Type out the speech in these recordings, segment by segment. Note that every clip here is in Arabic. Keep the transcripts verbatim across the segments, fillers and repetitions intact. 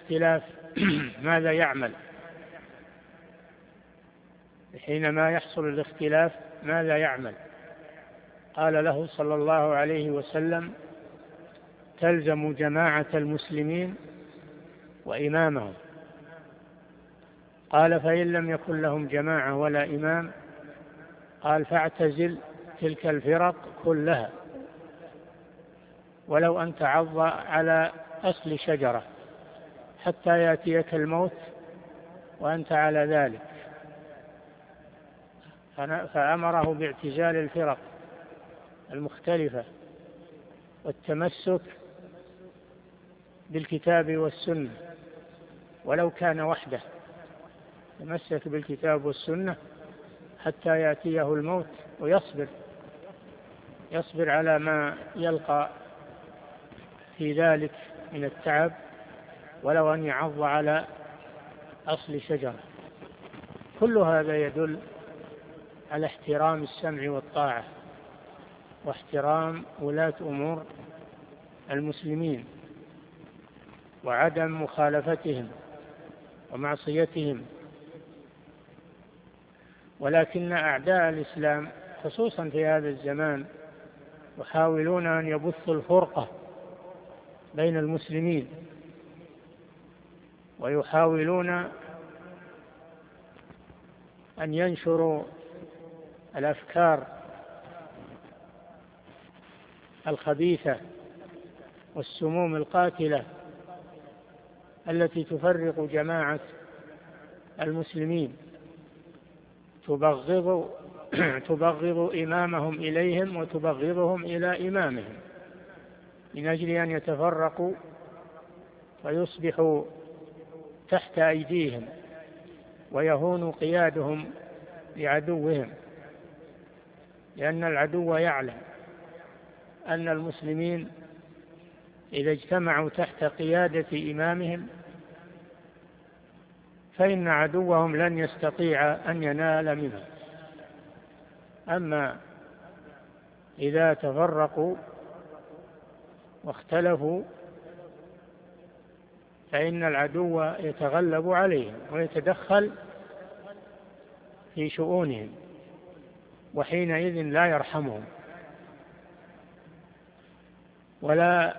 الاختلاف ماذا يعمل؟ حينما يحصل الاختلاف ماذا يعمل؟ قال له صلى الله عليه وسلم: تلزم جماعة المسلمين وإمامهم. قال: فإن لم يكن لهم جماعة ولا إمام؟ قال: فاعتزل تلك الفرق كلها، ولو أن تعض على أصل شجرة حتى يأتيك الموت وأنت على ذلك. فأمره باعتزال الفرق المختلفة والتمسك بالكتاب والسنة، ولو كان وحده تمسك بالكتاب والسنة حتى يأتيه الموت، ويصبر يصبر على ما يلقى في ذلك من التعب، ولو أن يعض على أصل شجرة. كل هذا يدل على احترام السمع والطاعة واحترام ولاة أمور المسلمين وعدم مخالفتهم ومعصيتهم. ولكن أعداء الإسلام خصوصا في هذا الزمان يحاولون أن يبثوا الفرقة بين المسلمين، ويحاولون أن ينشروا الأفكار الخبيثة والسموم القاتلة التي تفرق جماعة المسلمين، تبغض تبغض إمامهم إليهم وتبغضهم إلى إمامهم، من أجل أن يتفرقوا ويصبحوا تحت أيديهم ويهون قيادهم لعدوهم، لأن العدو يعلم أن المسلمين إذا اجتمعوا تحت قيادة إمامهم فإن عدوهم لن يستطيع أن ينال منهم. أما إذا تفرقوا واختلفوا فإن العدو يتغلب عليهم ويتدخل في شؤونهم، وحينئذ لا يرحمهم ولا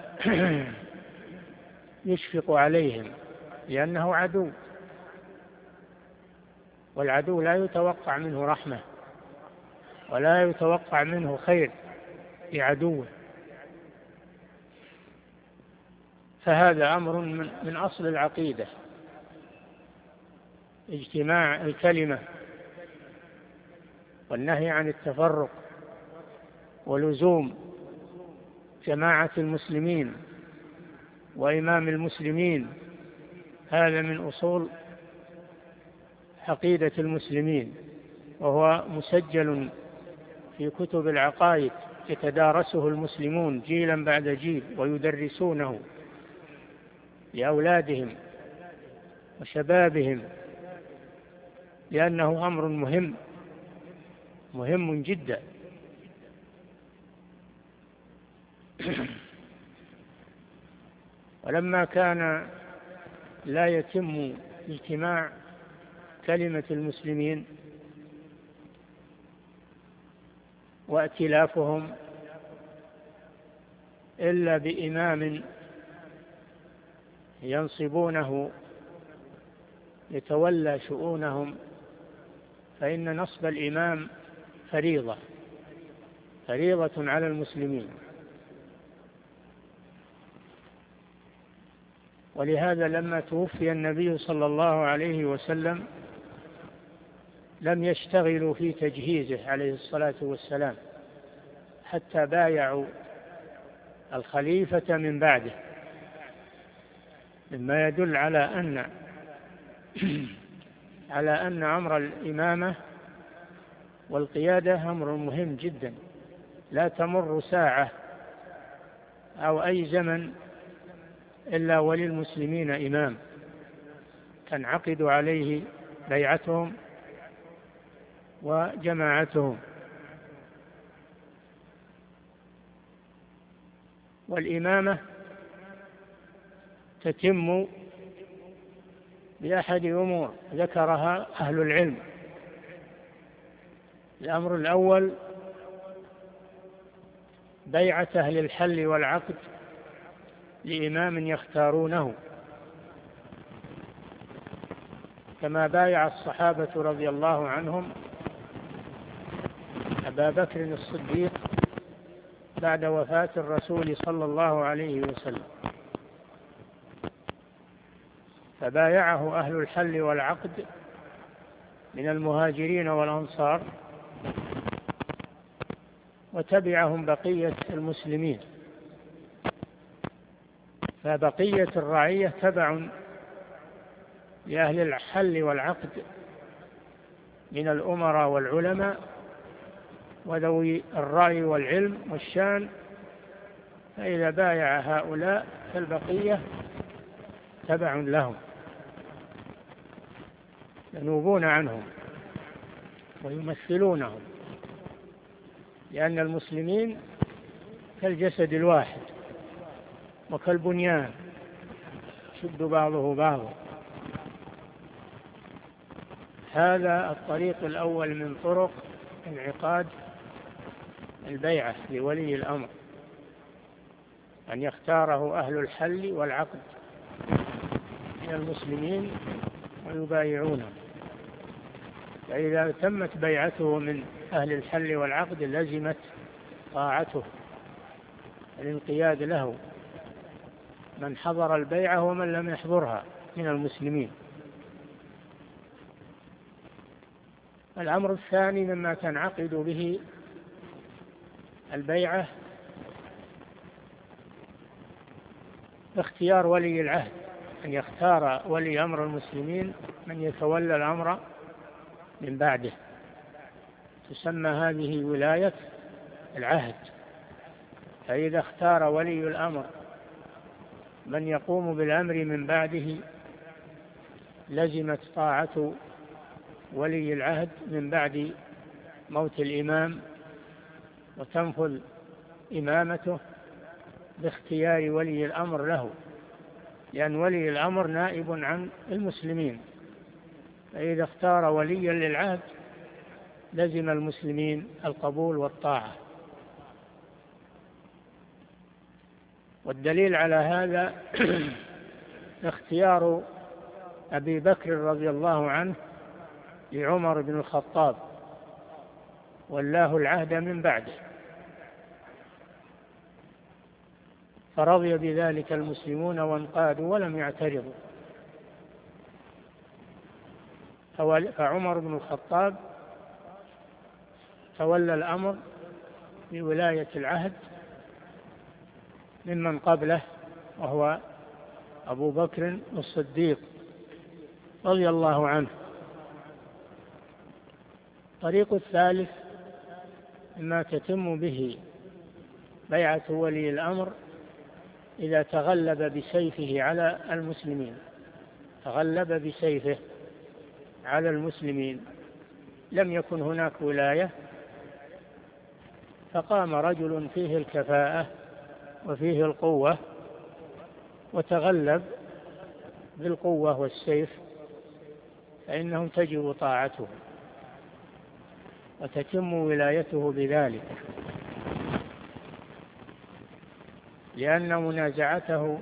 يشفق عليهم، لأنه عدو، والعدو لا يتوقع منه رحمة ولا يتوقع منه خير لعدوه. فهذا أمر من أصل العقيدة، اجتماع الكلمة والنهي عن التفرق ولزوم جماعة المسلمين وإمام المسلمين. هذا من أصول عقيدة المسلمين، وهو مسجل في كتب العقائد يتدارسه المسلمون جيلا بعد جيل ويدرسونه لأولادهم وشبابهم، لأنه أمر مهم مهم جدا. ولما كان لا يتم اجتماع كلمة المسلمين وائتلافهم إلا بإمام ينصبونه يتولى شؤونهم، فإن نصب الإمام فريضة فريضة على المسلمين. ولهذا لما توفي النبي صلى الله عليه وسلم لم يشتغلوا في تجهيزه عليه الصلاة والسلام حتى بايعوا الخليفة من بعده، مما يدل على أن على أن أمر الإمامة والقيادة أمر مهم جدا، لا تمر ساعة أو أي زمن إلا وللمسلمين إمام تنعقد عليه بيعتهم وجماعتهم. والإمامة تتم بأحد أمور ذكرها أهل العلم. الأمر الأول بيعة أهل الحل والعقد لإمام يختارونه، كما بايع الصحابة رضي الله عنهم أبا بكر الصديق بعد وفاة الرسول صلى الله عليه وسلم، فبايعه أهل الحل والعقد من المهاجرين والأنصار، وتبعهم بقية المسلمين، فبقية الرعية تبع لأهل الحل والعقد من الأمراء والعلماء وذوي الرأي والعلم والشان، فإذا بايع هؤلاء فالبقية تبع لهم ينوبون عنهم ويمثلونهم، لأن المسلمين كالجسد الواحد وكالبنيان يشد بعضه بعضا. هذا الطريق الأول من طرق انعقاد البيعة لولي الأمر، أن يختاره أهل الحل والعقد من المسلمين ويبايعونه، فإذا تمت بيعته من أهل الحل والعقد لزمت طاعته، الانقياد له، من حضر البيعة ومن لم يحضرها من المسلمين. الأمر الثاني مما تنعقد به البيعة اختيار ولي العهد، أن يختار ولي أمر المسلمين من يتولى الأمر من بعده، تسمى هذه ولاية العهد. فإذا اختار ولي الأمر من يقوم بالأمر من بعده لزمت طاعة ولي العهد من بعد موت الإمام، وتنفذ إمامته باختيار ولي الأمر له، لأن ولي الأمر نائب عن المسلمين، فإذا اختار وليا للعهد لزم المسلمين القبول والطاعة. والدليل على هذا اختيار أبي بكر رضي الله عنه لعمر بن الخطاب، والله العهد من بعده، فرضي بذلك المسلمون وانقادوا ولم يعترضوا. فعمر بن الخطاب تولى الأمر بولاية العهد ممن قبله، وهو أبو بكر الصديق رضي الله عنه. الطريق الثالث ما تتم به بيعة ولي الأمر إذا تغلب بسيفه على المسلمين، تغلب بسيفه على المسلمين، لم يكن هناك ولاية، فقام رجل فيه الكفاءة وفيه القوة وتغلب بالقوة والسيف، فإنه تجب طاعته وتتم ولايته بذلك، لأن منازعته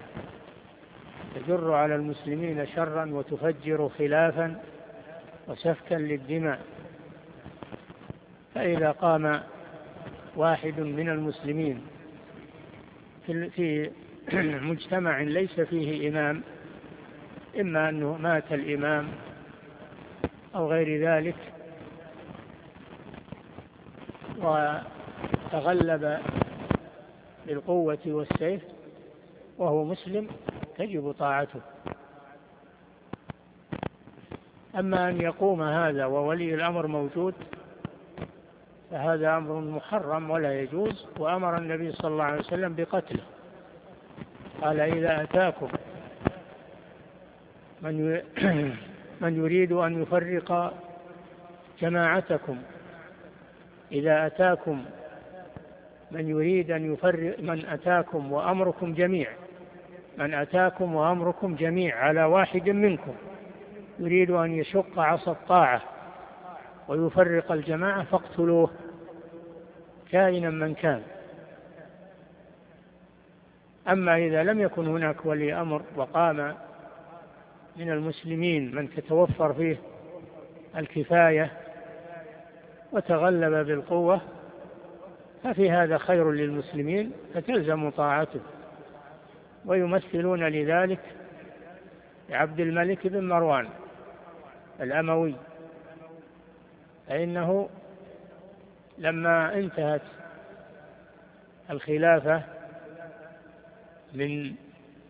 تجر على المسلمين شرا وتفجر خلافا وسفكا للدماء. فإذا قام واحد من المسلمين في مجتمع ليس فيه إمام، إما أنه مات الإمام أو غير ذلك، وتغلب بالقوة والسيف وهو مسلم، تجب طاعته. أما أن يقوم هذا وولي الأمر موجود فهذا أمر محرم ولا يجوز، وأمر النبي صلى الله عليه وسلم بقتله، قال إذا أتاكم من من يريد أن يفرق جماعتكم، إذا أتاكم من يريد أن يفرق، من أتاكم وأمركم جميع، من أتاكم وأمركم جميع على واحد منكم يريد أن يشق عصا الطاعة ويفرق الجماعة فاقتلوه كائنا من كان. أما إذا لم يكن هناك ولي أمر وقام من المسلمين من تتوفر فيه الكفاية وتغلب بالقوة ففي هذا خير للمسلمين فتلزم طاعته. ويمثلون لذلك عبد الملك بن مروان الأموي، فإنه لما انتهت الخلافة من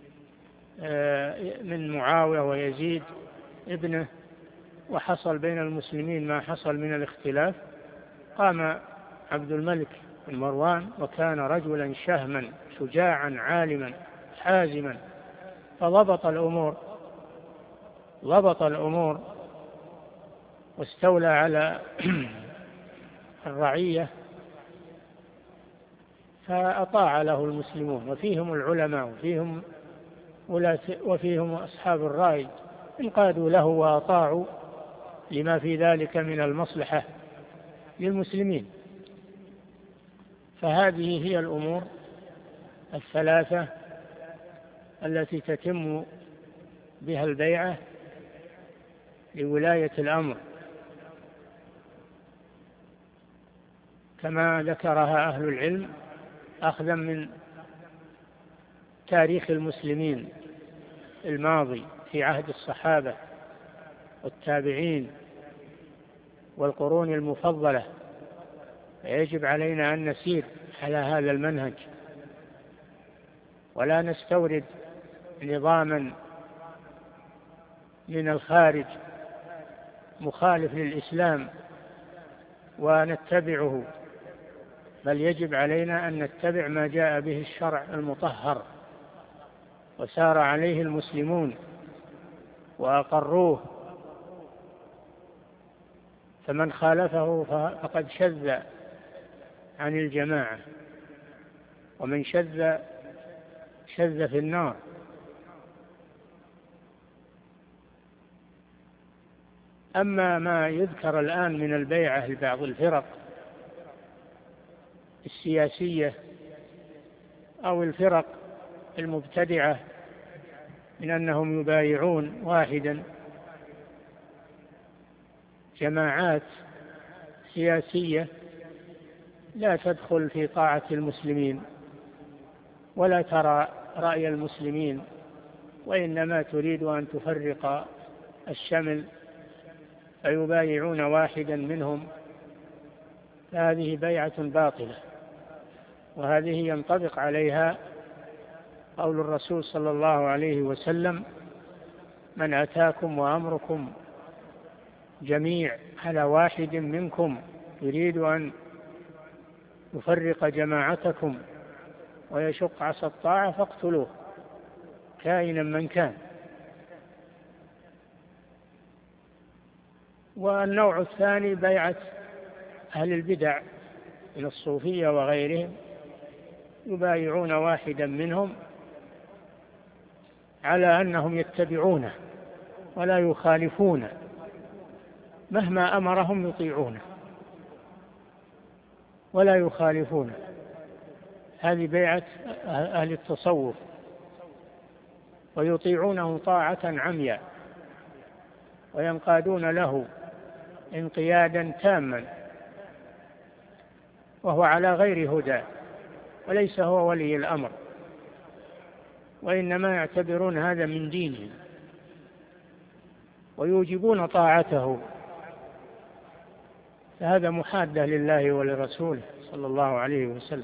من معاوية ويزيد ابنه وحصل بين المسلمين ما حصل من الاختلاف، قام عبد الملك بن مروان وكان رجلا شهما شجاعا عالما حازما، فضبط الأمور ضبط الأمور واستولى على الرعية، فأطاع له المسلمون وفيهم العلماء وفيهم وفيهم أصحاب الرأي انقادوا له وأطاعوا لما في ذلك من المصلحة للمسلمين. فهذه هي الأمور الثلاثة التي تتم بها البيعة لولاية الأمر كما ذكرها أهل العلم أخذا من تاريخ المسلمين الماضي في عهد الصحابة والتابعين والقرون المفضلة. يجب علينا أن نسير على هذا المنهج ولا نستورد نظاما من الخارج مخالف للإسلام ونتبعه، بل يجب علينا أن نتبع ما جاء به الشرع المطهر وسار عليه المسلمون وأقروه، فمن خالفه فقد شذ عن الجماعة، ومن شذ شذ في النار. أما ما يذكر الآن من البيعة لبعض الفرق السياسية أو الفرق المبتدعة من أنهم يبايعون واحدا، جماعات سياسية لا تدخل في طاعة المسلمين ولا ترى رأي المسلمين، وإنما تريد أن تفرق الشمل فيبايعون واحدا منهم، فهذه بيعة باطلة، وهذه ينطبق عليها قول الرسول صلى الله عليه وسلم: من أتاكم وأمركم جميع على واحد منكم يريد أن يفرق جماعتكم ويشق عصا الطاعة فاقتلوه كائنا من كان. والنوع الثاني بيعة أهل البدع من الصوفية وغيرهم، يبايعون واحدا منهم على أنهم يتبعونه ولا يخالفونه، مهما أمرهم يطيعونه ولا يخالفونه. هذه بيعة أهل التصوف، ويطيعونه طاعة عمياء وينقادون له انقيادا تاما وهو على غير هدى وليس هو ولي الأمر، وإنما يعتبرون هذا من دينهم ويوجبون طاعته، فهذا محادة لله ولرسوله صلى الله عليه وسلم.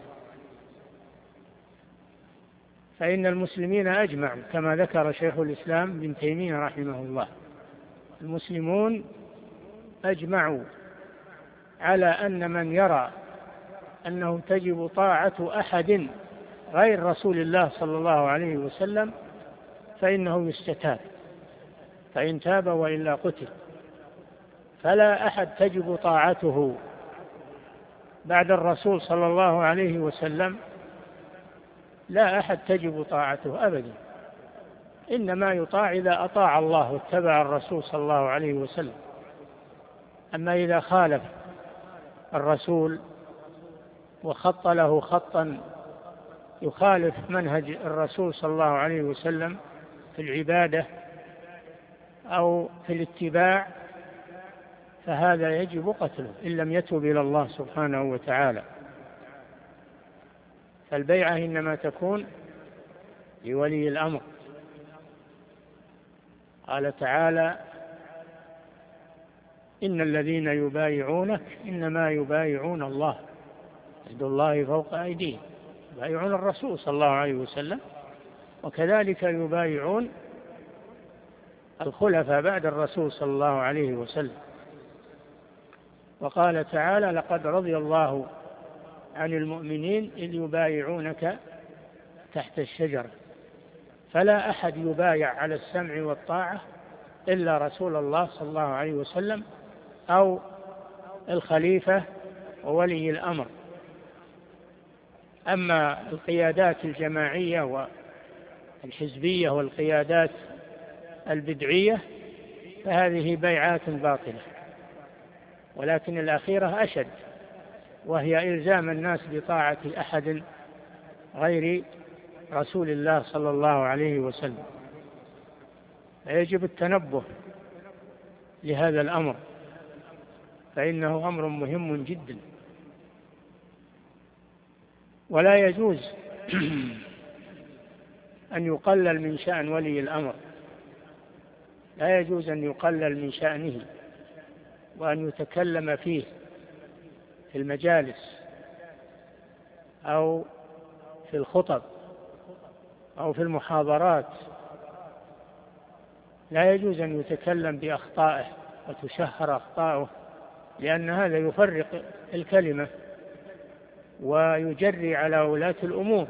فإن المسلمين أجمعوا كما ذكر شيخ الإسلام ابن تيمية رحمه الله، المسلمون أجمعوا على أن من يرى أنه تجب طاعة أحد غير رسول الله صلى الله عليه وسلم فإنه يستتاب، فإن تاب وإلا قتل. فلا أحد تجب طاعته بعد الرسول صلى الله عليه وسلم، لا أحد تجب طاعته أبدا، إنما يطاع إذا أطاع الله واتبع الرسول صلى الله عليه وسلم. أما إذا خالف الرسول وخط له خطا يخالف منهج الرسول صلى الله عليه وسلم في العبادة أو في الاتباع فهذا يجب قتله إن لم يتب إلى الله سبحانه وتعالى. فالبيعة إنما تكون لولي الأمر. قال تعالى: إن الذين يبايعونك إنما يبايعون الله يد الله فوق أيديهم، يبايعون الرسول صلى الله عليه وسلم، وكذلك يبايعون الخلفاء بعد الرسول صلى الله عليه وسلم. وقال تعالى: لقد رضي الله عن المؤمنين إذ يبايعونك تحت الشجرة. فلا أحد يبايع على السمع والطاعة إلا رسول الله صلى الله عليه وسلم أو الخليفة وولي الأمر. أما القيادات الجماعية والحزبية والقيادات البدعية فهذه بيعات باطلة، ولكن الأخيرة أشد، وهي إلزام الناس بطاعة أحد غير رسول الله صلى الله عليه وسلم. فيجب التنبه لهذا الأمر، فإنه أمر مهم جدا. ولا يجوز أن يقلل من شأن ولي الأمر، لا يجوز أن يقلل من شأنه وأن يتكلم فيه في المجالس أو في الخطب أو في المحاضرات. لا يجوز أن يتكلم بأخطائه وتشهر أخطاؤه، لأن هذا يفرق الكلمة ويجري على ولاة الأمور،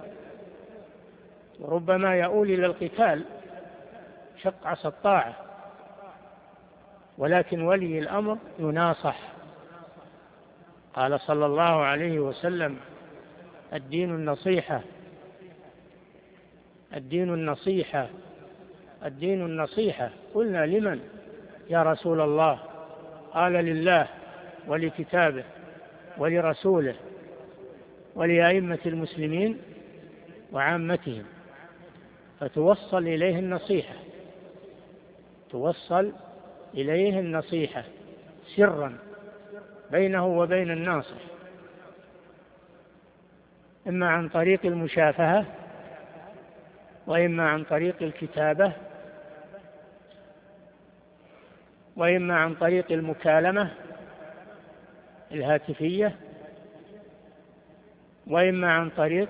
وربما يؤول إلى القتال شق عصا الطاعة. ولكن ولي الأمر يناصح. قال صلى الله عليه وسلم: الدين النصيحة، الدين النصيحة، الدين النصيحة. قلنا: لمن يا رسول الله؟ قال: لله ولكتابه ولرسوله ولأئمة المسلمين وعامتهم. فتوصل إليه النصيحة، توصل إليه النصيحة سرا بينه وبين الناصح، إما عن طريق المشافهة وإما عن طريق الكتابة وإما عن طريق المكالمة الهاتفية وإما عن طريق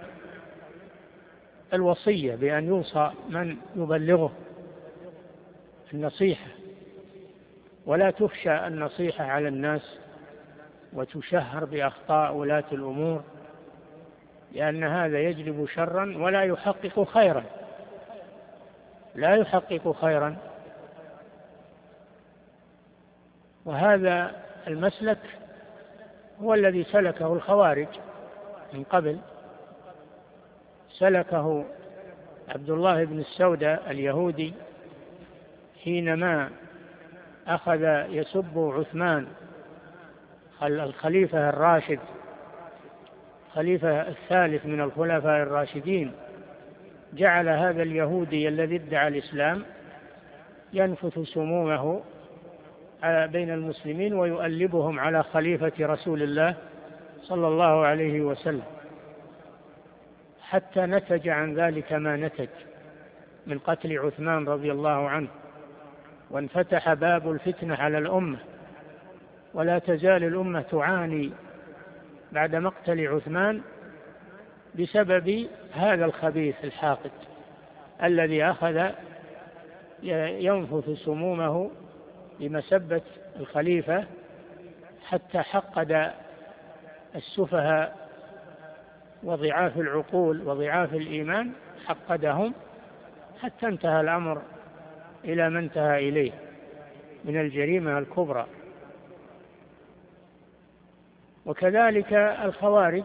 الوصية بأن يوصى من يبلغه النصيحة. ولا تخشى النصيحة على الناس وتشهر بأخطاء ولاة الأمور، لأن هذا يجلب شرا ولا يحقق خيرا، لا يحقق خيرا. وهذا المسلك هو الذي سلكه الخوارج من قبل، سلكه عبد الله بن السودة اليهودي حينما أخذ يسب عثمان الخليفة الراشد، خليفة الثالث من الخلفاء الراشدين. جعل هذا اليهودي الذي ادعى الإسلام ينفث سمومه بين المسلمين ويؤلبهم على خليفة رسول الله صلى الله عليه وسلم، حتى نتج عن ذلك ما نتج من قتل عثمان رضي الله عنه، وانفتح باب الفتنة على الأمة. ولا تزال الأمة تعاني بعد مقتل عثمان بسبب هذا الخبيث الحاقد الذي أخذ ينفث سمومه بمسبة الخليفة، حتى حقد السفهاء وضعاف العقول وضعاف الإيمان، حقدهم حتى انتهى الأمر إلى ما انتهى إليه من الجريمة الكبرى. وكذلك الخوارج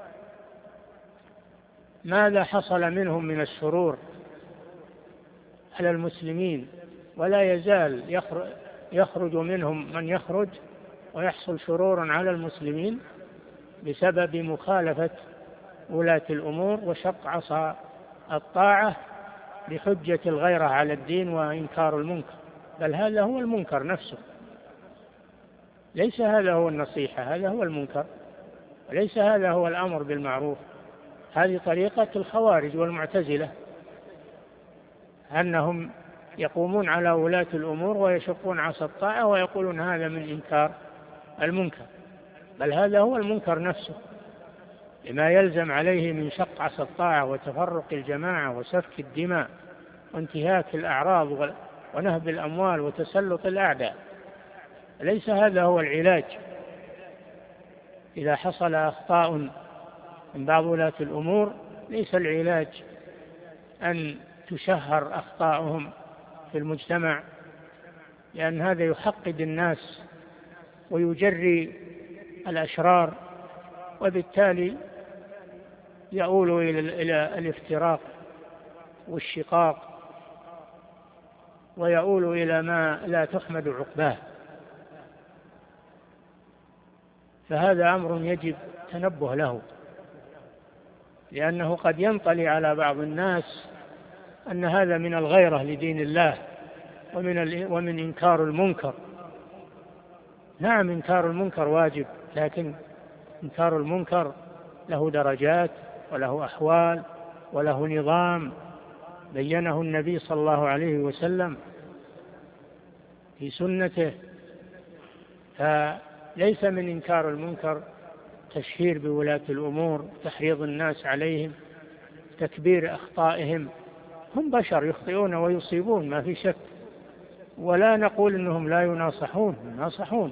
ماذا حصل منهم من الشرور؟ على المسلمين، ولا يزال يخرج منهم من يخرج ويحصل شرور على المسلمين بسبب مخالفة ولاة الأمور وشق عصا الطاعة بحجة الغيرة على الدين وإنكار المنكر، بل هذا هو المنكر نفسه، ليس هذا هو النصيحة، هذا هو المنكر، وليس هذا هو الأمر بالمعروف. هذه طريقة الخوارج والمعتزلة، أنهم يقومون على ولاة الأمور ويشقون عصا الطاعة ويقولون هذا من إنكار المنكر، بل هذا هو المنكر نفسه لما يلزم عليه من شق عصا الطاعة وتفرق الجماعة وسفك الدماء وانتهاك الأعراض ونهب الأموال وتسلط الأعداء. ليس هذا هو العلاج. إذا حصل أخطاء من بعض ولاة الأمور ليس العلاج أن تشهر أخطاؤهم في المجتمع، لأن هذا يحقد الناس ويجري الأشرار، وبالتالي يؤول إلى الافتراق والشقاق، ويؤول إلى ما لا تحمد عقباه. فهذا أمر يجب تنبه له، لأنه قد ينطلي على بعض الناس أن هذا من الغيرة لدين الله ومن ومن إنكار المنكر. نعم، إنكار المنكر واجب، لكن إنكار المنكر له درجات وله أحوال وله نظام بينه النبي صلى الله عليه وسلم في سنته. فليس من إنكار المنكر تشهير بولاة الأمور، تحريض الناس عليهم، تكبير أخطائهم. هم بشر يخطئون ويصيبون ما في شك، ولا نقول إنهم لا يناصحون، يناصحون،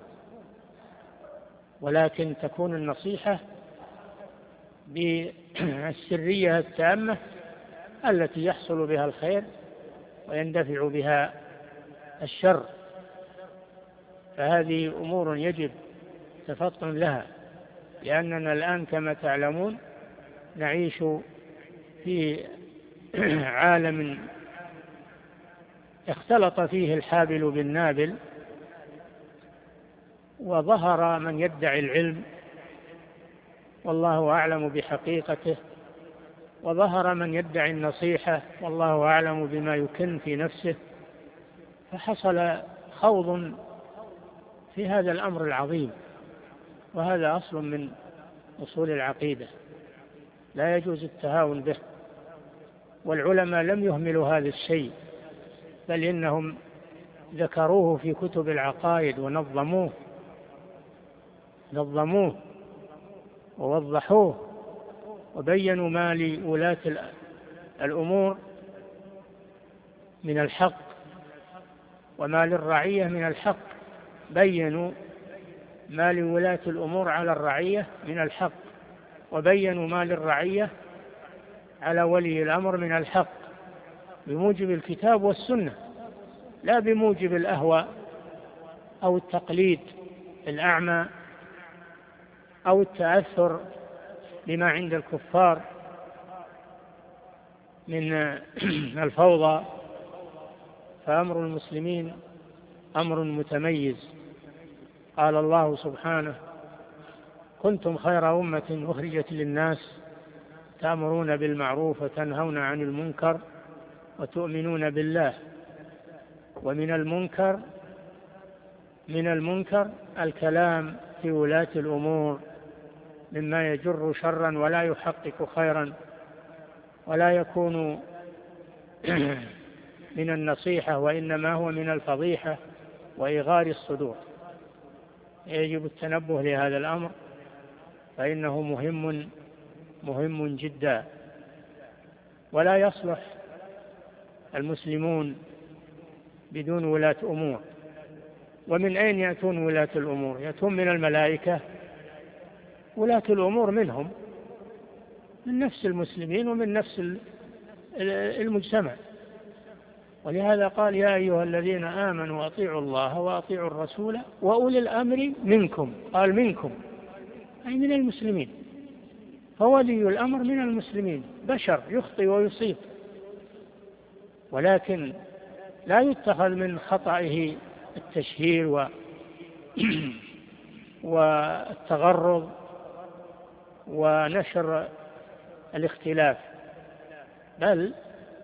ولكن تكون النصيحة بالسرية التامة التي يحصل بها الخير ويندفع بها الشر. فهذه أمور يجب تفطن لها، لأننا الآن كما تعلمون نعيش في عالم اختلط فيه الحابل بالنابل، وظهر من يدعي العلم والله أعلم بحقيقته، وظهر من يدعي النصيحة والله أعلم بما يكن في نفسه. فحصل خوض في هذا الأمر العظيم، وهذا أصل من أصول العقيدة لا يجوز التهاون به. والعلماء لم يهملوا هذا الشيء، بل إنهم ذكروه في كتب العقائد ونظموه نظموه ووضحوه، وبينوا ما لولاة الأمور من الحق وما للرعية من الحق. بينوا ما لولاة الأمور على الرعية من الحق، وبينوا ما للرعية على ولي الأمر من الحق بموجب الكتاب والسنة، لا بموجب الأهواء أو التقليد الأعمى أو التأثر بما عند الكفار من الفوضى. فأمر المسلمين أمر متميز. قال الله سبحانه: كنتم خير أمة أخرجت للناس تأمرون بالمعروف وتنهون عن المنكر وتؤمنون بالله. ومن المنكر من المنكر الكلام في ولاة الأمور مما يجر شرا ولا يحقق خيرا ولا يكون من النصيحة، وإنما هو من الفضيحة وإغار الصدور. يجب التنبه لهذا الأمر، فإنه مهم مهم جدا. ولا يصلح المسلمون بدون ولاة أمور. ومن أين يأتون ولاة الأمور؟ يأتون من الملائكة. ولاة الأمور منهم، من نفس المسلمين ومن نفس المجتمع. ولهذا قال: يا أيها الذين آمنوا أطيعوا الله وأطيعوا الرسول وأولي الأمر منكم. قال منكم أي من المسلمين. فولي الأمر من المسلمين، بشر يخطئ ويصيب، ولكن لا يتخذ من خطئه التشهير و والتغرض ونشر الاختلاف، بل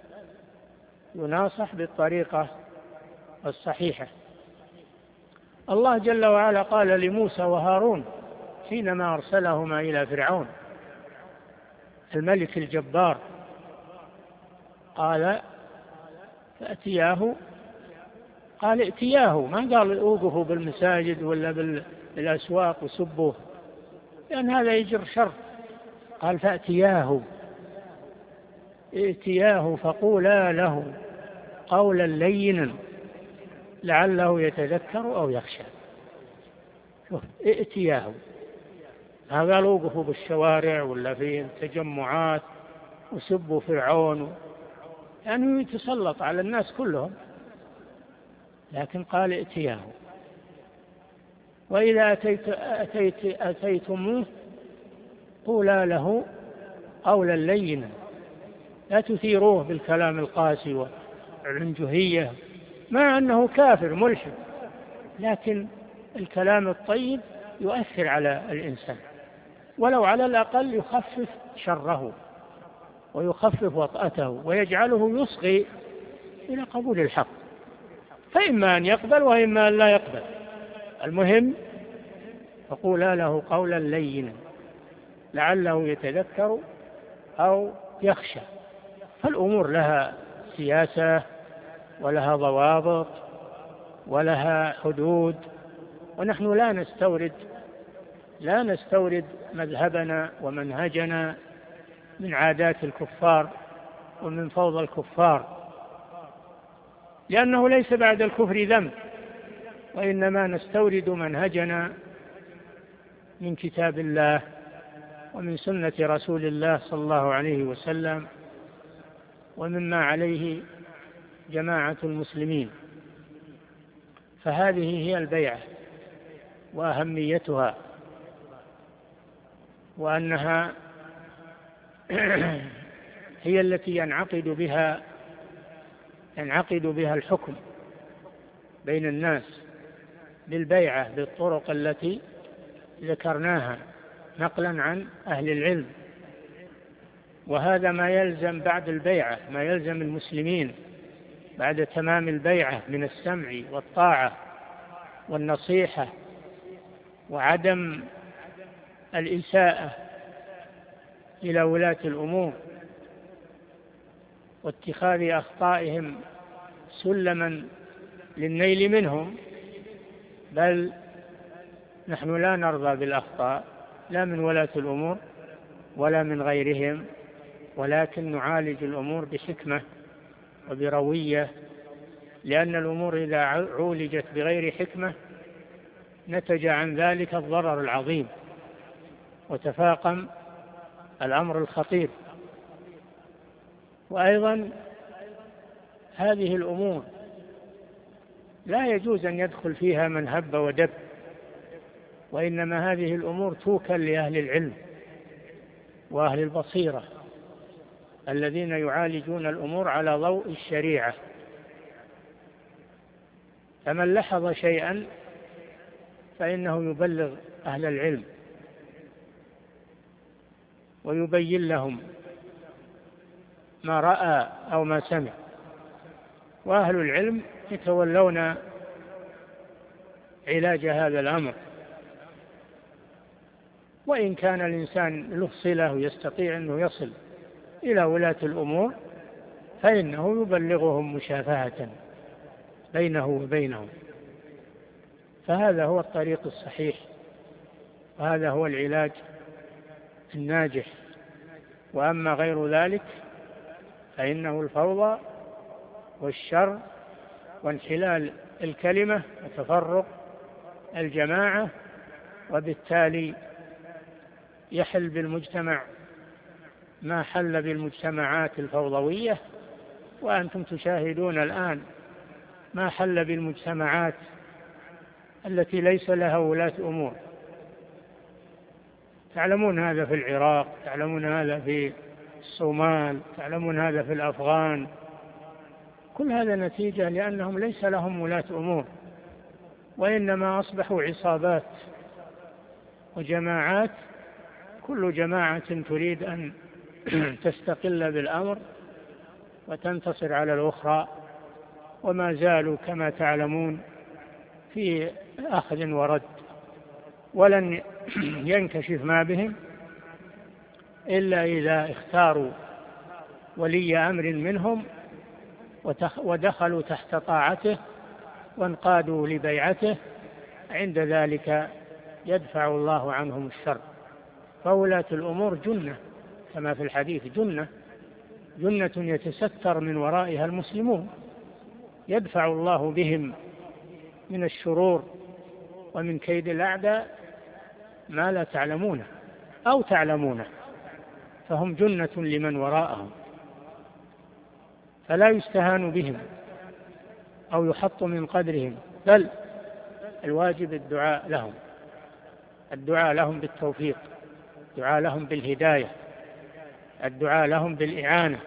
يناصح بالطريقة الصحيحة. الله جل وعلا قال لموسى وهارون حينما أرسلهما إلى فرعون الملك الجبار، قال فأتياه، قال ائتياه، ما قال اوقفوا بالمساجد ولا بالأسواق وسبوه، لأن هذا يجر شر. قال فأتياه، ائتياه فقولا له قولا لينا لعله يتذكر أو يخشى. ائتياه، ما قال اوقفوا بالشوارع ولا في التجمعات وسبوا فرعون، لأنه يتسلط على الناس كلهم، لكن قال ائتياه. وإذا أتيت أتيت أتيتموه قولا له قولا لينا، لا تثيروه بالكلام القاسي والعنجهية، مع أنه كافر ملحد، لكن الكلام الطيب يؤثر على الإنسان، ولو على الأقل يخفف شره ويخفف وطأته ويجعله يصغي إلى قبول الحق، فإما أن يقبل وإما أن لا يقبل. المهم فقولا له قولا لينا لعله يتذكر أو يخشى. فالأمور لها سياسة ولها ضوابط ولها حدود، ونحن لا نستورد لا نستورد مذهبنا ومنهجنا من عادات الكفار ومن فوضى الكفار، لأنه ليس بعد الكفر ذنب، وإنما نستورد منهجنا من كتاب الله ومن سنة رسول الله صلى الله عليه وسلم ومما عليه جماعة المسلمين. فهذه هي البيعة وأهميتها، وأنها هي التي ينعقد بها ينعقد بها الحكم بين الناس بالبيعة بالطرق التي ذكرناها نقلا عن أهل العلم. وهذا ما يلزم بعد البيعة، ما يلزم المسلمين بعد تمام البيعة من السمع والطاعة والنصيحة وعدم الإساءة إلى ولاة الأمور واتخاذ أخطائهم سلما للنيل منهم، بل نحن لا نرضى بالأخطاء لا من ولاة الأمور ولا من غيرهم، ولكن نعالج الأمور بحكمة وبروية، لأن الأمور إذا عولجت بغير حكمة نتج عن ذلك الضرر العظيم وتفاقم الأمر الخطير. وأيضا هذه الأمور لا يجوز أن يدخل فيها من هب ودب، وإنما هذه الأمور توكل لأهل العلم وأهل البصيرة الذين يعالجون الأمور على ضوء الشريعة. فمن لاحظ شيئا فإنه يبلغ أهل العلم ويبين لهم ما رأى أو ما سمع، وأهل العلم يتولون علاج هذا الأمر. وإن كان الإنسان له صلة ويستطيع أنه يصل إلى ولاة الأمور فإنه يبلغهم مشافهة بينه وبينهم. فهذا هو الطريق الصحيح، وهذا هو العلاج الناجح. وأما غير ذلك فإنه الفوضى والشر وانحلال الكلمة وتفرق الجماعة، وبالتالي يحل بالمجتمع ما حل بالمجتمعات الفوضوية. وأنتم تشاهدون الآن ما حل بالمجتمعات التي ليس لها ولاة أمور. تعلمون هذا في العراق، تعلمون هذا في الصومال، تعلمون هذا في الأفغان، كل هذا نتيجة لأنهم ليس لهم ولاة أمور، وإنما أصبحوا عصابات وجماعات، كل جماعة تريد أن تستقل بالأمر وتنتصر على الأخرى، وما زالوا كما تعلمون في أخذ ورد، ولن ينكشف ما بهم إلا إذا اختاروا ولي أمر منهم ودخلوا تحت طاعته وانقادوا لبيعته، عند ذلك يدفع الله عنهم الشر. فولاة الأمور جنة كما في الحديث، جنة جنة يتستر من ورائها المسلمون، يدفع الله بهم من الشرور ومن كيد الأعداء ما لا تعلمونه أو تعلمونه، فهم جنة لمن وراءهم، فلا يستهان بهم أو يحط من قدرهم، بل الواجب الدعاء لهم، الدعاء لهم بالتوفيق، الدعاء لهم بالهداية، الدعاء لهم بالإعانة.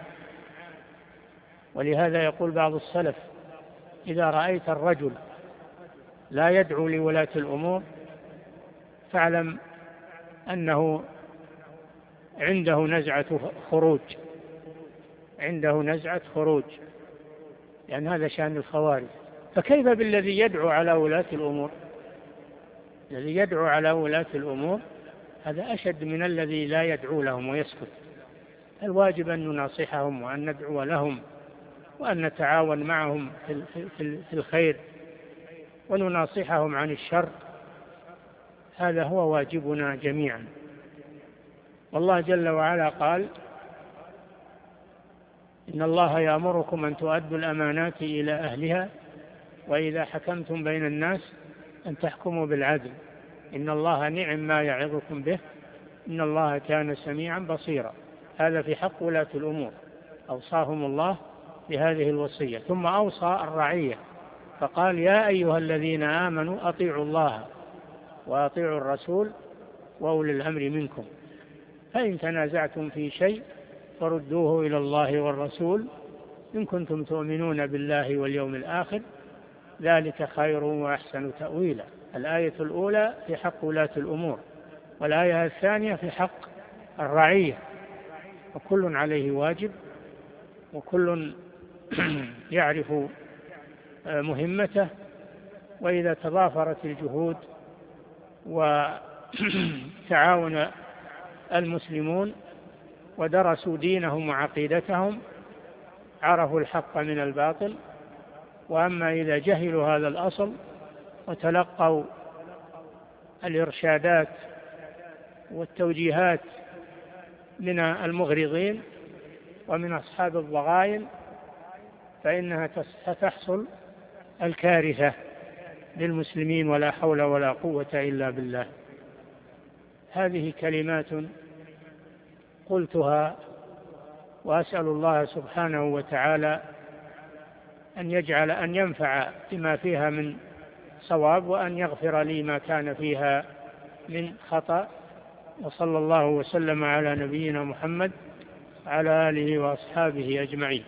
ولهذا يقول بعض السلف: إذا رأيت الرجل لا يدعو لولاة الأمور فاعلم أنه عنده نزعة خروج، عنده نزعة خروج، لأن هذا شأن الخوارج. فكيف بالذي يدعو على ولاة الأمور؟ الذي يدعو على ولاة الأمور هذا أشد من الذي لا يدعو لهم ويسكت. الواجب أن نناصحهم وأن ندعو لهم وأن نتعاون معهم في الخير ونناصحهم عن الشر، هذا هو واجبنا جميعا. والله جل وعلا قال: إن الله يأمركم أن تؤدوا الأمانات إلى أهلها وإذا حكمتم بين الناس أن تحكموا بالعدل إن الله نعم ما يعظكم به إن الله كان سميعا بصيرا. هذا في حق ولاة الأمور، أوصاهم الله بهذه الوصية. ثم أوصى الرعية فقال: يا أيها الذين آمنوا أطيعوا الله وأطيعوا الرسول وأولي الأمر منكم فإن تنازعتم في شيء فردوه إلى الله والرسول إن كنتم تؤمنون بالله واليوم الآخر ذلك خير وأحسن تأويلا. الآية الأولى في حق ولاة الأمور، والآية الثانية في حق الرعية، وكل عليه واجب وكل يعرف مهمته. وإذا تضافرت الجهود وتعاون المسلمون ودرسوا دينهم وعقيدتهم عرفوا الحق من الباطل. وأما إذا جهلوا هذا الأصل وتلقوا الإرشادات والتوجيهات من المغرضين ومن أصحاب الضغائن فإنها ستحصل الكارثة للمسلمين، ولا حول ولا قوة إلا بالله. هذه كلمات قلتها وأسأل الله سبحانه وتعالى أن يجعل أن ينفع بما فيها من صواب وأن يغفر لي ما كان فيها من خطأ. وصلى الله وسلم على نبينا محمد على آله وأصحابه أجمعين.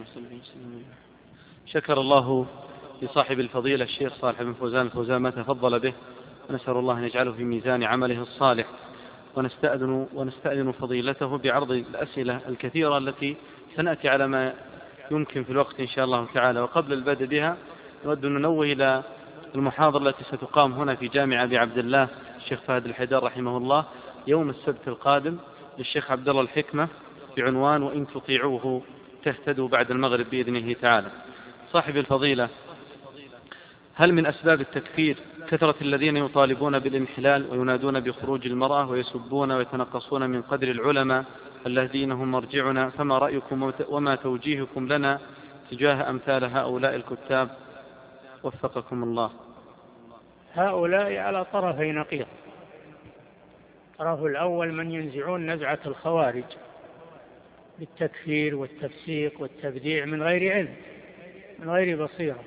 شكر الله لصاحب الفضيلة الشيخ صالح بن فوزان الفوزان ما تفضل به، ونسأل الله أن يجعله في ميزان عمله الصالح. ونستأذن, ونستأذن فضيلته بعرض الأسئلة الكثيرة التي سنأتي على ما يمكن في الوقت إن شاء الله تعالى. وقبل البدء بها نود أن ننوه إلى المحاضرة التي ستقام هنا في جامعة أبي عبد الله الشيخ فهد الحيدر رحمه الله يوم السبت القادم للشيخ عبد الله الحكمة بعنوان وإن تطيعوه تهتدوا بعد المغرب بإذنه تعالى. صاحب الفضيلة، هل من أسباب التكفير كثرة الذين يطالبون بالانحلال وينادون بخروج المرأة ويسبون ويتنقصون من قدر العلماء الذين هم مرجعنا؟ فما رأيكم وما توجيهكم لنا تجاه أمثال هؤلاء الكتاب وفقكم الله؟ هؤلاء على طرفي نقيض. الطرف الأول من ينزعون نزعة الخوارج بالتكفير والتفسيق والتبديع من غير علم من غير بصيرة،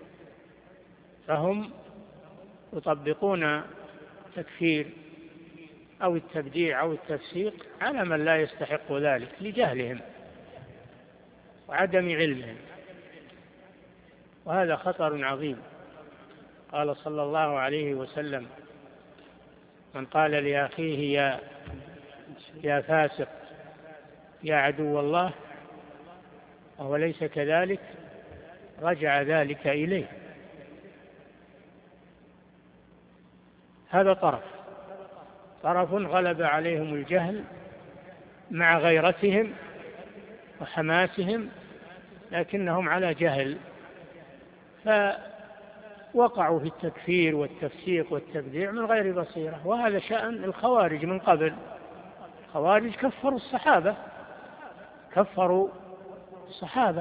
فهم يطبقون التكفير أو التبديع أو التفسيق على من لا يستحق ذلك لجهلهم وعدم علمهم. وهذا خطر عظيم. قال صلى الله عليه وسلم: من قال لأخيه يا يا فاسق يا عدو الله وهو ليس كذلك رجع ذلك إليه. هذا طرف طرف غلب عليهم الجهل مع غيرتهم وحماسهم، لكنهم على جهل، فوقعوا في التكفير والتفسيق والتبديع من غير بصيرة. وهذا شأن الخوارج من قبل. الخوارج كفروا الصحابة كفروا الصحابة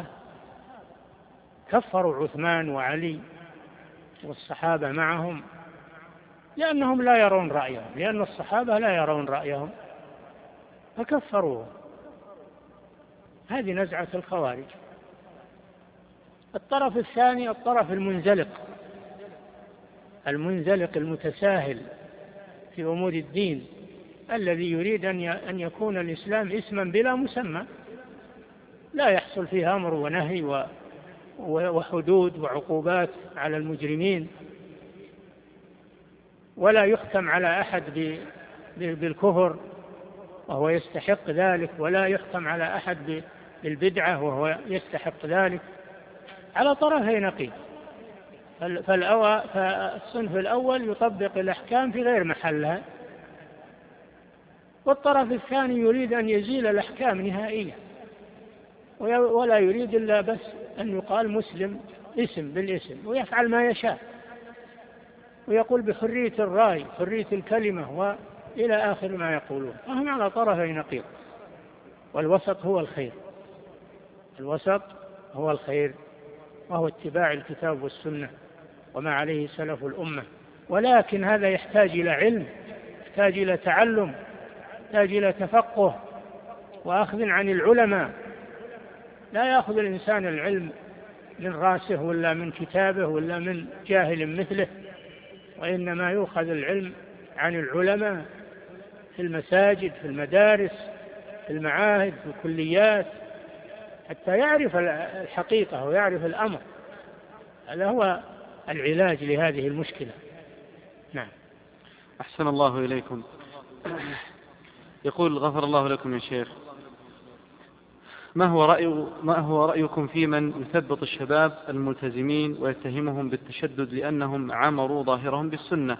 كفروا عثمان وعلي والصحابة معهم، لأنهم لا يرون رأيهم، لأن الصحابة لا يرون رأيهم فكفروهم. هذه نزعة الخوارج. الطرف الثاني الطرف المنزلق المنزلق المتساهل في أمور الدين، الذي يريد أن يكون الإسلام اسما بلا مسمى، لا يحصل فيه أمر ونهي وحدود وعقوبات على المجرمين، ولا يحكم على أحد بالكفر وهو يستحق ذلك، ولا يحكم على أحد بالبدعة وهو يستحق ذلك، على طرفي نقيض. فالصنف الأول يطبق الأحكام في غير محلها، والطرف الثاني يريد أن يزيل الأحكام نهائيا، ولا يريد إلا بس أن يقال مسلم اسم بالاسم، ويفعل ما يشاء، ويقول بحرية الرأي حرية الكلمة وإلى آخر ما يقولون. وهم على طرفي نقيض، والوسط هو الخير. الوسط هو الخير، وهو اتباع الكتاب والسنة وما عليه سلف الأمة. ولكن هذا يحتاج إلى علم، يحتاج إلى تعلم، يحتاج إلى تفقه وأخذ عن العلماء. لا يأخذ الإنسان العلم من راسه ولا من كتابه ولا من جاهل مثله، وإنما يؤخذ العلم عن العلماء في المساجد، في المدارس، في المعاهد، في الكليات، حتى يعرف الحقيقة ويعرف الأمر. هذا هو العلاج لهذه المشكلة. نعم. أحسن الله إليكم. يقول: غفر الله لكم يا شيخ، ما هو رأي ما هو رأيكم في من يثبط الشباب الملتزمين ويتهمهم بالتشدد لأنهم عمروا ظاهرهم بالسنة؟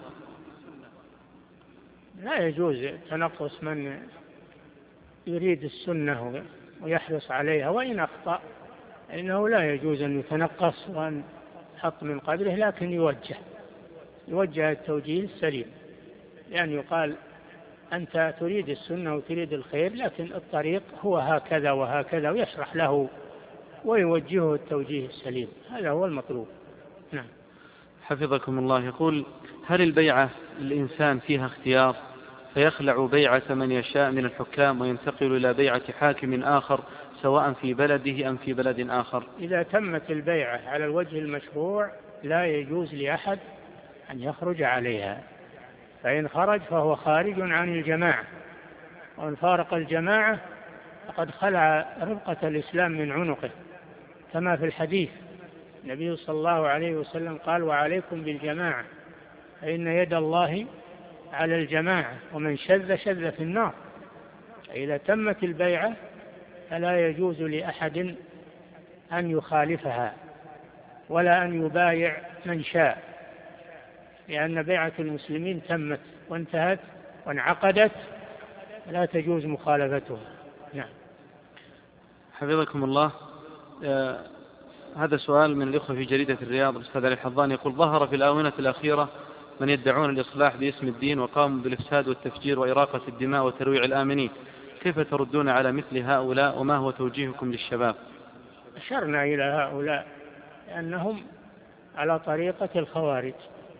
لا يجوز تنقص من يريد السنة ويحرص عليها وإن أخطأ، إنه لا يجوز أن يتنقص وأن يحط من قدره، لكن يوجه يوجه التوجيه السليم، لأن يقال أنت تريد السنة وتريد الخير، لكن الطريق هو هكذا وهكذا، ويشرح له ويوجهه التوجيه السليم. هذا هو المطلوب. نعم. حفظكم الله. يقول: هل البيعة الإنسان فيها اختيار فيخلع بيعة من يشاء من الحكام وينتقل إلى بيعة حاكم آخر سواء في بلده أم في بلد آخر؟ إذا تمت البيعة على الوجه المشروع لا يجوز لأحد أن يخرج عليها، فإن خرج فهو خارج عن الجماعة، وإن فارق الجماعة فقد خلع ربقة الإسلام من عنقه، كما في الحديث النبي صلى الله عليه وسلم قال: وعليكم بالجماعة فإن يد الله على الجماعة ومن شذ شذ في النار. إذا تمت البيعة فلا يجوز لأحد أن يخالفها ولا أن يبايع من شاء، لأن بيعة المسلمين تمت وانتهت وانعقدت، لا تجوز مخالفتها. نعم. حفظكم الله. آه هذا سؤال من الإخوة في جريدة الرياض، الأستاذ علي الحضاني، يقول: ظهر في الآونة الأخيرة من يدعون الإصلاح باسم الدين وقاموا بالإفساد والتفجير وإراقة الدماء وترويع الآمنين، كيف تردون على مثل هؤلاء وما هو توجيهكم للشباب؟ أشرنا إلى هؤلاء لأنهم على طريقة الخوارج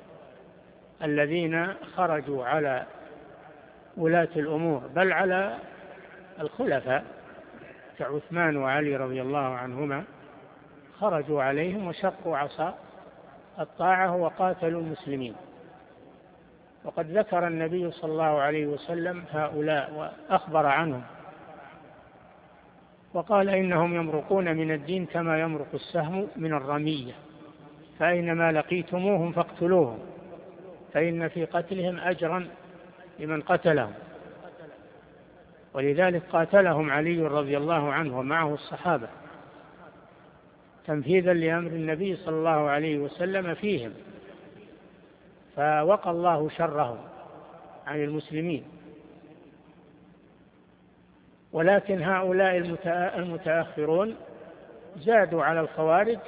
الذين خرجوا على ولاة الأمور، بل على الخلفاء كعثمان وعلي رضي الله عنهما، خرجوا عليهم وشقوا عصا الطاعة وقاتلوا المسلمين. وقد ذكر النبي صلى الله عليه وسلم هؤلاء وأخبر عنهم وقال: إنهم يمرقون من الدين كما يمرق السهم من الرمية. فأينما لقيتموهم فاقتلوهم فإن في قتلهم أجرا لمن قتلهم. ولذلك قاتلهم علي رضي الله عنه ومعه الصحابة تنفيذا لأمر النبي صلى الله عليه وسلم فيهم، فوقى الله شرهم عن المسلمين. ولكن هؤلاء المتأخرون زادوا على الخوارج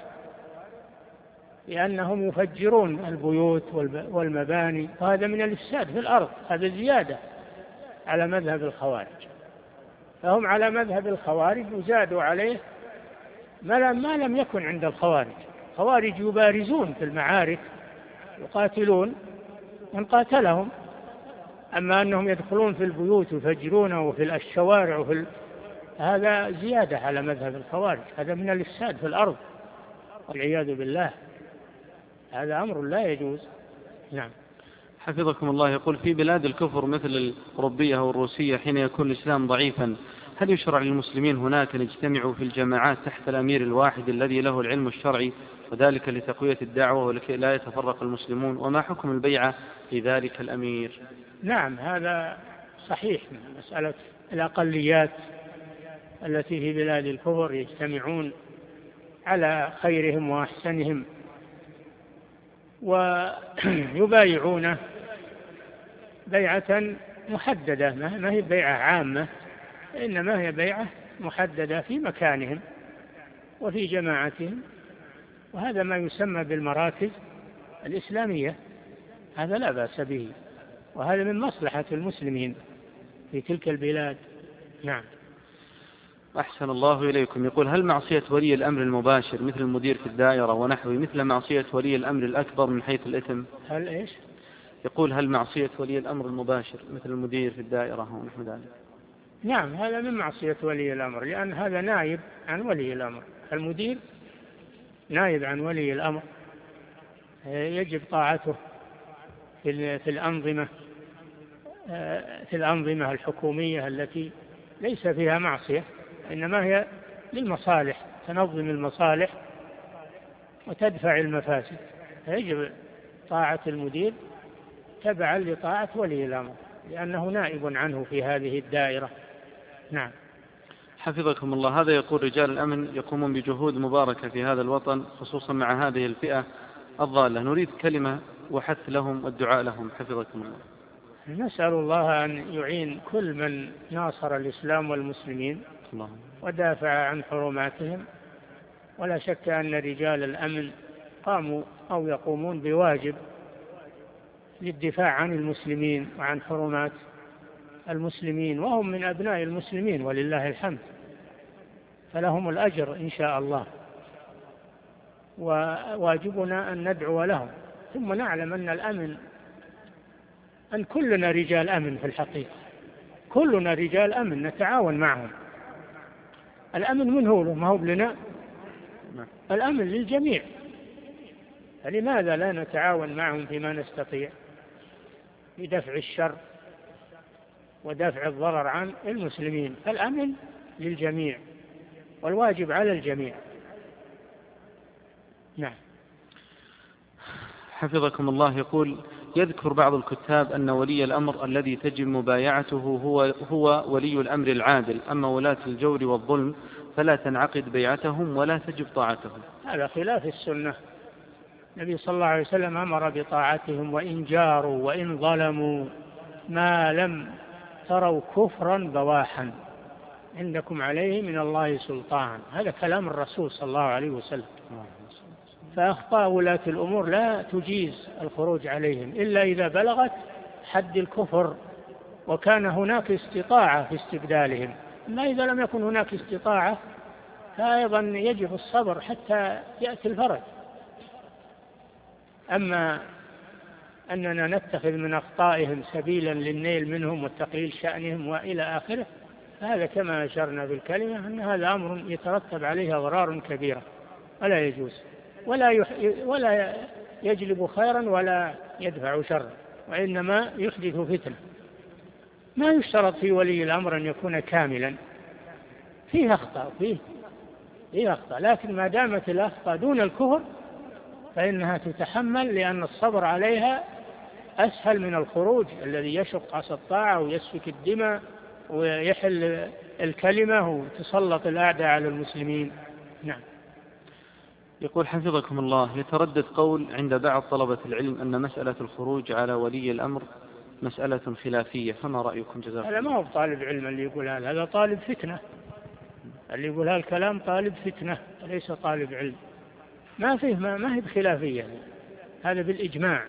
لأنهم يفجرون البيوت والمباني، وهذا من الإفساد في الأرض، هذا زيادة على مذهب الخوارج. فهم على مذهب الخوارج وزادوا عليه ما لم يكن عند الخوارج. الخوارج يبارزون في المعارك يقاتلون من قاتلهم، أما أنهم يدخلون في البيوت ويفجرونه وفي الشوارع وفي ال... هذا زيادة على مذهب الخوارج، هذا من الإفساد في الأرض والعياذ بالله، هذا أمر لا يجوز. نعم. حفظكم الله، يقول في بلاد الكفر مثل الأوروبية والروسية حين يكون الإسلام ضعيفا هل يشرع للمسلمين هناك أن يجتمعوا في الجماعات تحت الأمير الواحد الذي له العلم الشرعي، وذلك لتقوية الدعوة ولكي لا يتفرق المسلمون؟ وما حكم البيعة لذلك الأمير؟ نعم هذا صحيح. مسألة الأقليات التي في بلاد الكفر يجتمعون على خيرهم وأحسنهم ويبايعونه بيعة محددة، ما هي بيعة عامة، إنما هي بيعة محددة في مكانهم وفي جماعتهم، وهذا ما يسمى بالمراكز الإسلامية، هذا لا بأس به، وهذا من مصلحة المسلمين في تلك البلاد. نعم. أحسن الله إليكم. يقول هل معصية ولي الأمر المباشر مثل المدير في الدائرة ونحوه مثل معصية ولي الأمر الأكبر من حيث الإثم؟ هل إيش؟ يقول هل معصية ولي الأمر المباشر مثل المدير في الدائرة ونحو ذلك؟ نعم هذا من معصية ولي الأمر، لأن هذا نائب عن ولي الأمر، المدير نائب عن ولي الأمر، يجب طاعته في الأنظمة في الأنظمة الحكومية التي ليس فيها معصية، إنما هي للمصالح، تنظم المصالح وتدفع المفاسد، يجب طاعة المدير تبعا لطاعة ولي الأمر لأنه نائب عنه في هذه الدائرة. نعم. حفظكم الله، هذا يقول رجال الأمن يقومون بجهود مباركة في هذا الوطن خصوصا مع هذه الفئة الضالة، نريد كلمة وحث لهم والدعاء لهم حفظكم الله. نسأل الله أن يعين كل من ناصر الإسلام والمسلمين الله ودافع عن حرماتهم، ولا شك أن رجال الأمن قاموا أو يقومون بواجب للدفاع عن المسلمين وعن حرمات المسلمين، وهم من أبناء المسلمين ولله الحمد، فلهم الأجر إن شاء الله، وواجبنا أن ندعو لهم، ثم نعلم أن الأمن أن كلنا رجال أمن في الحقيقة، كلنا رجال أمن نتعاون معهم. الأمن من هو له؟ ما هو لنا، الأمن للجميع، فلماذا لا نتعاون معهم فيما نستطيع بدفع الشر ودفع الضرر عن المسلمين؟ الأمن للجميع والواجب على الجميع. نعم. حفظكم الله، يقول يذكر بعض الكتاب أن ولي الأمر الذي تجب مبايعته هو, هو ولي الأمر العادل، أما ولاة الجور والظلم فلا تنعقد بيعتهم ولا تجب طاعتهم. هذا خلاف السنة. النبي صلى الله عليه وسلم أمر بطاعتهم وإن جاروا وإن ظلموا ما لم تروا كفرا بواحا عندكم عليه من الله سلطان، هذا كلام الرسول صلى الله عليه وسلم. فأخطاء ولاة الأمور لا تجيز الخروج عليهم إلا إذا بلغت حد الكفر وكان هناك استطاعة في استبدالهم، أما إذا لم يكن هناك استطاعة فأيضا يجب الصبر حتى يأتي الفرج. أما أننا نتخذ من أخطائهم سبيلا للنيل منهم وتقليل شأنهم وإلى آخره، فهذا كما أشرنا بالكلمة أن هذا أمر يترتب عليه أضرار كبيرة ولا يجوز، ولا, يح... ولا يجلب خيرا ولا يدفع شرا، وإنما يحدث فتنة. ما يشترط في ولي الأمر أن يكون كاملا، فيه أخطاء فيه, فيه أخطاء، لكن ما دامت الأخطاء دون الكفر فإنها تتحمل، لأن الصبر عليها أسهل من الخروج الذي يشق عصا الطاعة ويسفك الدماء ويحل الكلمة وتسلط الأعداء على المسلمين. نعم. يقول حفظكم الله: يتردد قول عند بعض طلبة العلم أن مسألة الخروج على ولي الأمر مسألة خلافية، فما رأيكم جزاكم؟ هذا ما هو طالب علم اللي يقول هذا، هذا طالب فتنة. اللي يقول هالكلام طالب فتنة وليس طالب علم. ما فيه ما, ما هي بخلافية، هذا بالإجماع.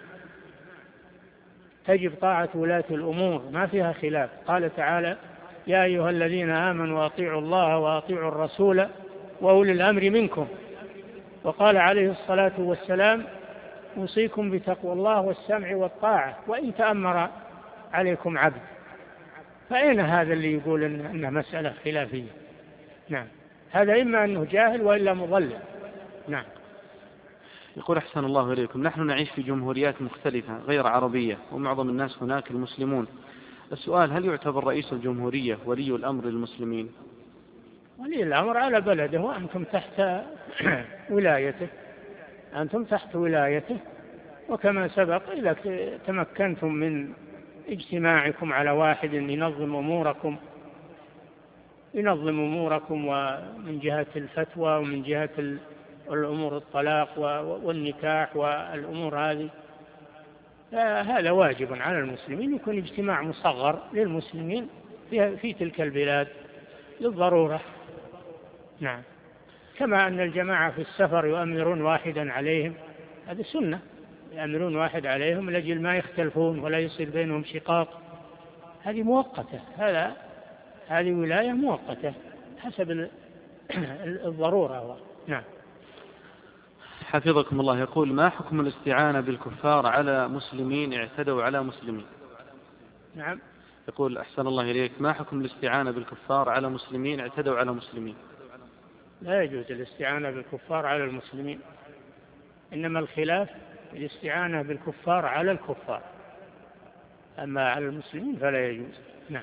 تجب طاعة ولاة الأمور، ما فيها خلاف. قال تعالى: يا أيها الذين آمنوا أطيعوا الله وأطيعوا الرسول وأولي الأمر منكم. وقال عليه الصلاة والسلام: أوصيكم بتقوى الله والسمع والطاعة وإن تأمر عليكم عبد. فأين هذا اللي يقول إن إنها مسألة خلافية؟ نعم، هذا إما أنه جاهل وإلا مضلل. نعم. يقول: أحسن الله إليكم، نحن نعيش في جمهوريات مختلفة غير عربية ومعظم الناس هناك المسلمون. السؤال: هل يعتبر رئيس الجمهورية ولي الأمر للمسلمين؟ ولي الأمر على بلده وأنتم تحت ولايته، أنتم تحت ولايته. وكما سبق، إذا تمكنتم من اجتماعكم على واحد ينظم أموركم ينظم أموركم ومن جهة الفتوى ومن جهة الأمور الطلاق والنكاح والأمور هذه، هذا واجب على المسلمين. يكون اجتماع مصغر للمسلمين في, في تلك البلاد للضرورة. نعم. كما أن الجماعة في السفر يؤمرون واحدا عليهم، هذه سنة، يأمرون واحد عليهم لأجل ما يختلفون ولا يصير بينهم شقاق. هذه مؤقتة، هذا هذه ولاية مؤقتة حسب الضرورة. نعم. حفظكم الله يقول: ما حكم الاستعانة بالكفار على مسلمين اعتدوا على مسلمين؟ نعم. يقول: أحسن الله إليك، ما حكم الاستعانة بالكفار على مسلمين اعتدوا على مسلمين؟ لا يجوز الاستعانة بالكفار على المسلمين، إنما الخلاف الاستعانة بالكفار على الكفار، أما على المسلمين فلا يجوز. نعم.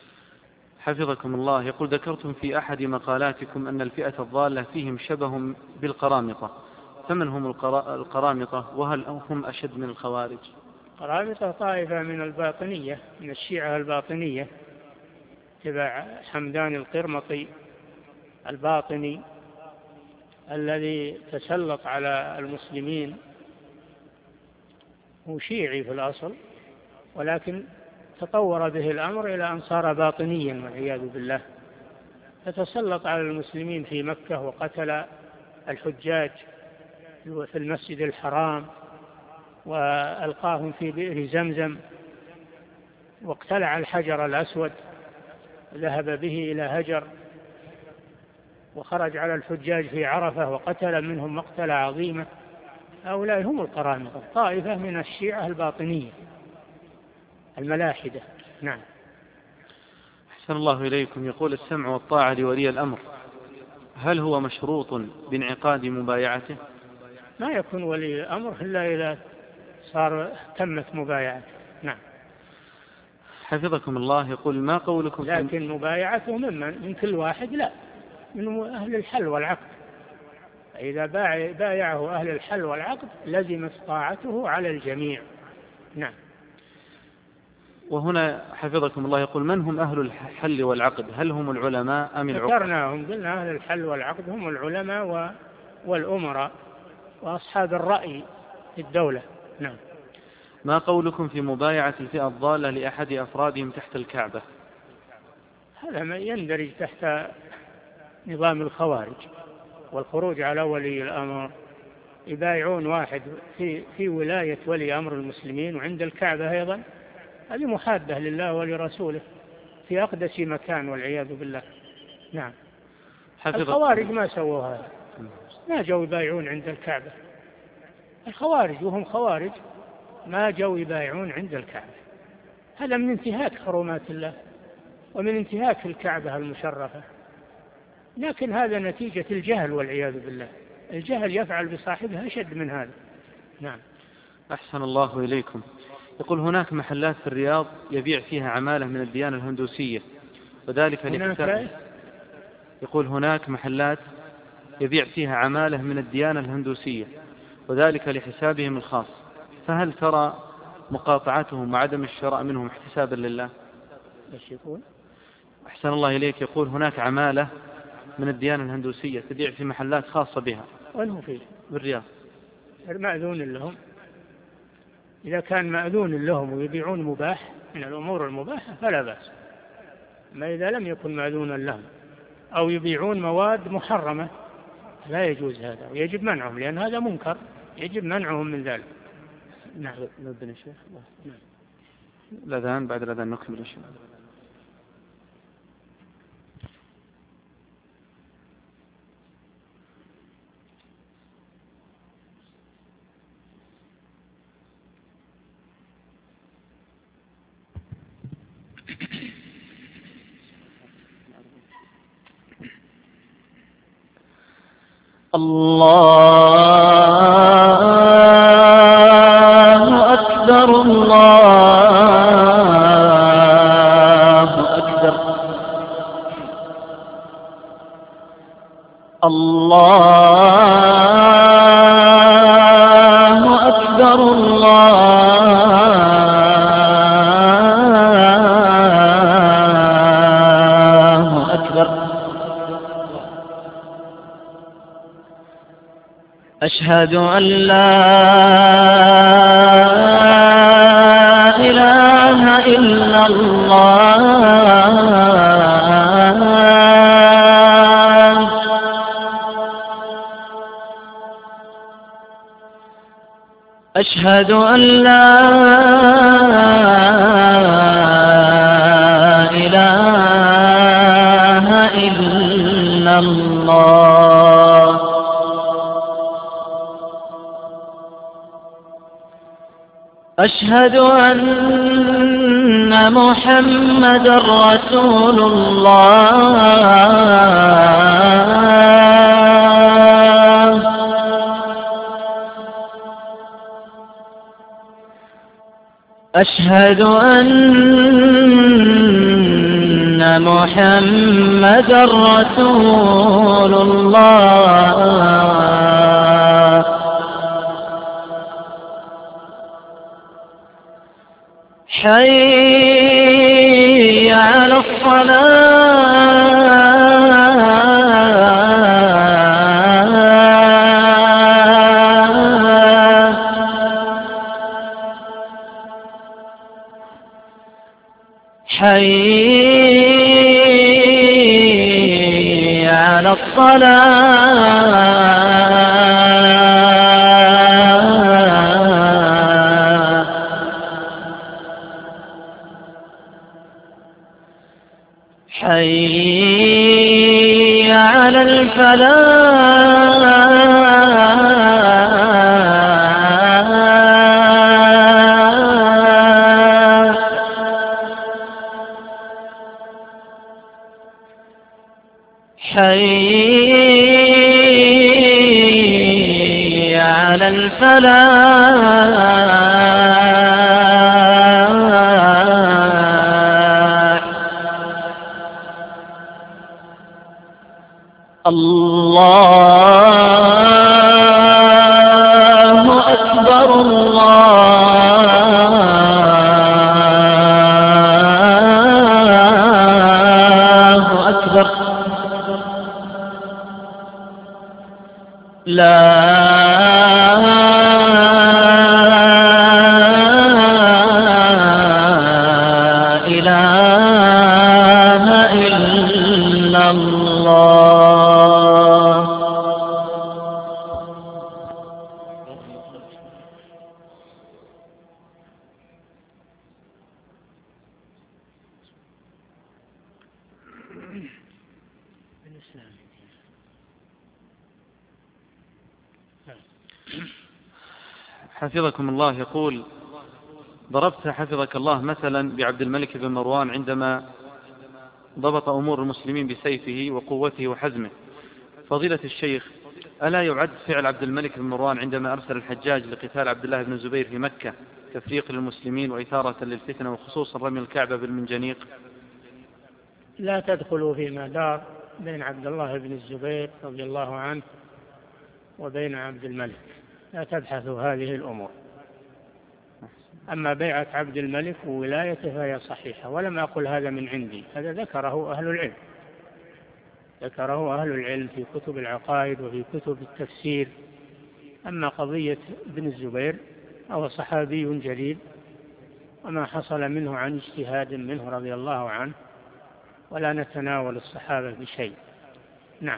حفظكم الله يقول: ذكرتم في أحد مقالاتكم أن الفئة الضالة فيهم شبه بالقرامطة، فمن هم القرامطة وهل هم أشد من الخوارج؟ القرامطة طائفة من الباطنية، من الشيعة الباطنية، تبع حمدان القرمطي الباطني الذي تسلط على المسلمين. هو شيعي في الأصل، ولكن تطور به الأمر إلى أن صار باطنيا والعياذ بالله، فتسلط على المسلمين في مكة وقتل الحجاج في المسجد الحرام وألقاهم في بئر زمزم، واقتلع الحجر الأسود ذهب به إلى هجر، وخرج على الحجاج في عرفة وقتل منهم مقتلة عظيمة. هؤلاء هم القرامطة، طائفة من الشيعة الباطنية الملاحدة. نعم. أحسن الله إليكم يقول: السمع والطاعة لولي الأمر، هل هو مشروط بانعقاد مبايعته؟ ما يكون ولي الأمر إلا إذا صار تمت مبايعته. نعم. حفظكم الله يقول: ما قولكم؟ لكن مبايعته ممن من كل واحد، لا، من أهل الحل والعقد. إذا بايعه أهل الحل والعقد لزمت طاعته على الجميع. نعم. وهنا حفظكم الله يقول: من هم أهل الحل والعقد؟ هل هم العلماء أم العقد؟ ذكرناهم، قلنا أهل الحل والعقد هم العلماء والأمراء وأصحاب الرأي في الدولة. نعم. ما قولكم في مبايعة الفئة الضالة لأحد أفرادهم تحت الكعبة؟ هذا ما يندرج تحت نظام الخوارج، والخروج على ولي الأمر. يبايعون واحد في في ولاية ولي أمر المسلمين وعند الكعبة أيضا، هذه محادة لله ولرسوله في أقدس مكان والعياذ بالله. نعم. الخوارج ما سووا هذا، ما جو يبايعون عند الكعبة. الخوارج وهم خوارج ما جو يبايعون عند الكعبة. هذا من انتهاك حرمات الله ومن انتهاك الكعبة المشرفة. لكن هذا نتيجة الجهل والعياذ بالله، الجهل يفعل بصاحبه أشد من هذا. نعم. أحسن الله إليكم يقول: هناك محلات في الرياض يبيع فيها عمالة من الديانة الهندوسية، وذلك لحساب. يقول: هناك محلات يبيع فيها عمالة من الديانة الهندوسية، وذلك لحسابهم الخاص، فهل ترى مقاطعتهم وعدم الشراء منهم احتسابا لله؟ ايش يقول؟ أحسن الله إليك، يقول هناك عمالة من الديانة الهندوسية تبيع في محلات خاصة بها. وين هو فيه؟ بالرياض. مأذون لهم، إذا كان مأذون لهم ويبيعون مباح من الأمور المباحة فلا بأس، ما إذا لم يكن مأذونا لهم أو يبيعون مواد محرمة لا يجوز هذا، ويجب منعهم، لأن هذا منكر يجب منعهم من ذلك. نعم. نبدأ يا شيخ. نعم. الأذان، بعد الأذان نكمل إن شاء الله. الله أكبر الله أكبر الله أكبر الله أكبر. أشهد أن لا إله إلا الله. أشهد أن لا إله إلا الله. أشهد أن محمدا رسول الله. أشهد أن محمدا رسول الله. حي على الصلاة. حي على الصلاة. حي على الفلاح. حي على الفلاح. الله أكبر الله أكبر. لا إله إلا الله. حفظكم الله، يقول ضربت حفظك الله مثلا بعبد الملك بن مروان عندما ضبط أمور المسلمين بسيفه وقوته وحزمه. فضيلة الشيخ، ألا يعد فعل عبد الملك بن مروان عندما أرسل الحجاج لقتال عبد الله بن الزبير في مكة تفريق للمسلمين وإثارة للفتنة، وخصوصا رمي الكعبة بالمنجنيق؟ لا تدخلوا فيما دار بين عبد الله بن الزبير رضي الله عنه وبين عبد الملك، لا تبحثوا هذه الأمور. أما بيعة عبد الملك وولايته فهي صحيحة، ولم أقل هذا من عندي، هذا ذكره أهل العلم، ذكره أهل العلم في كتب العقائد وفي كتب التفسير. أما قضية ابن الزبير هو صحابي جليل، وما حصل منه عن اجتهاد منه رضي الله عنه، ولا نتناول الصحابة بشيء. نعم.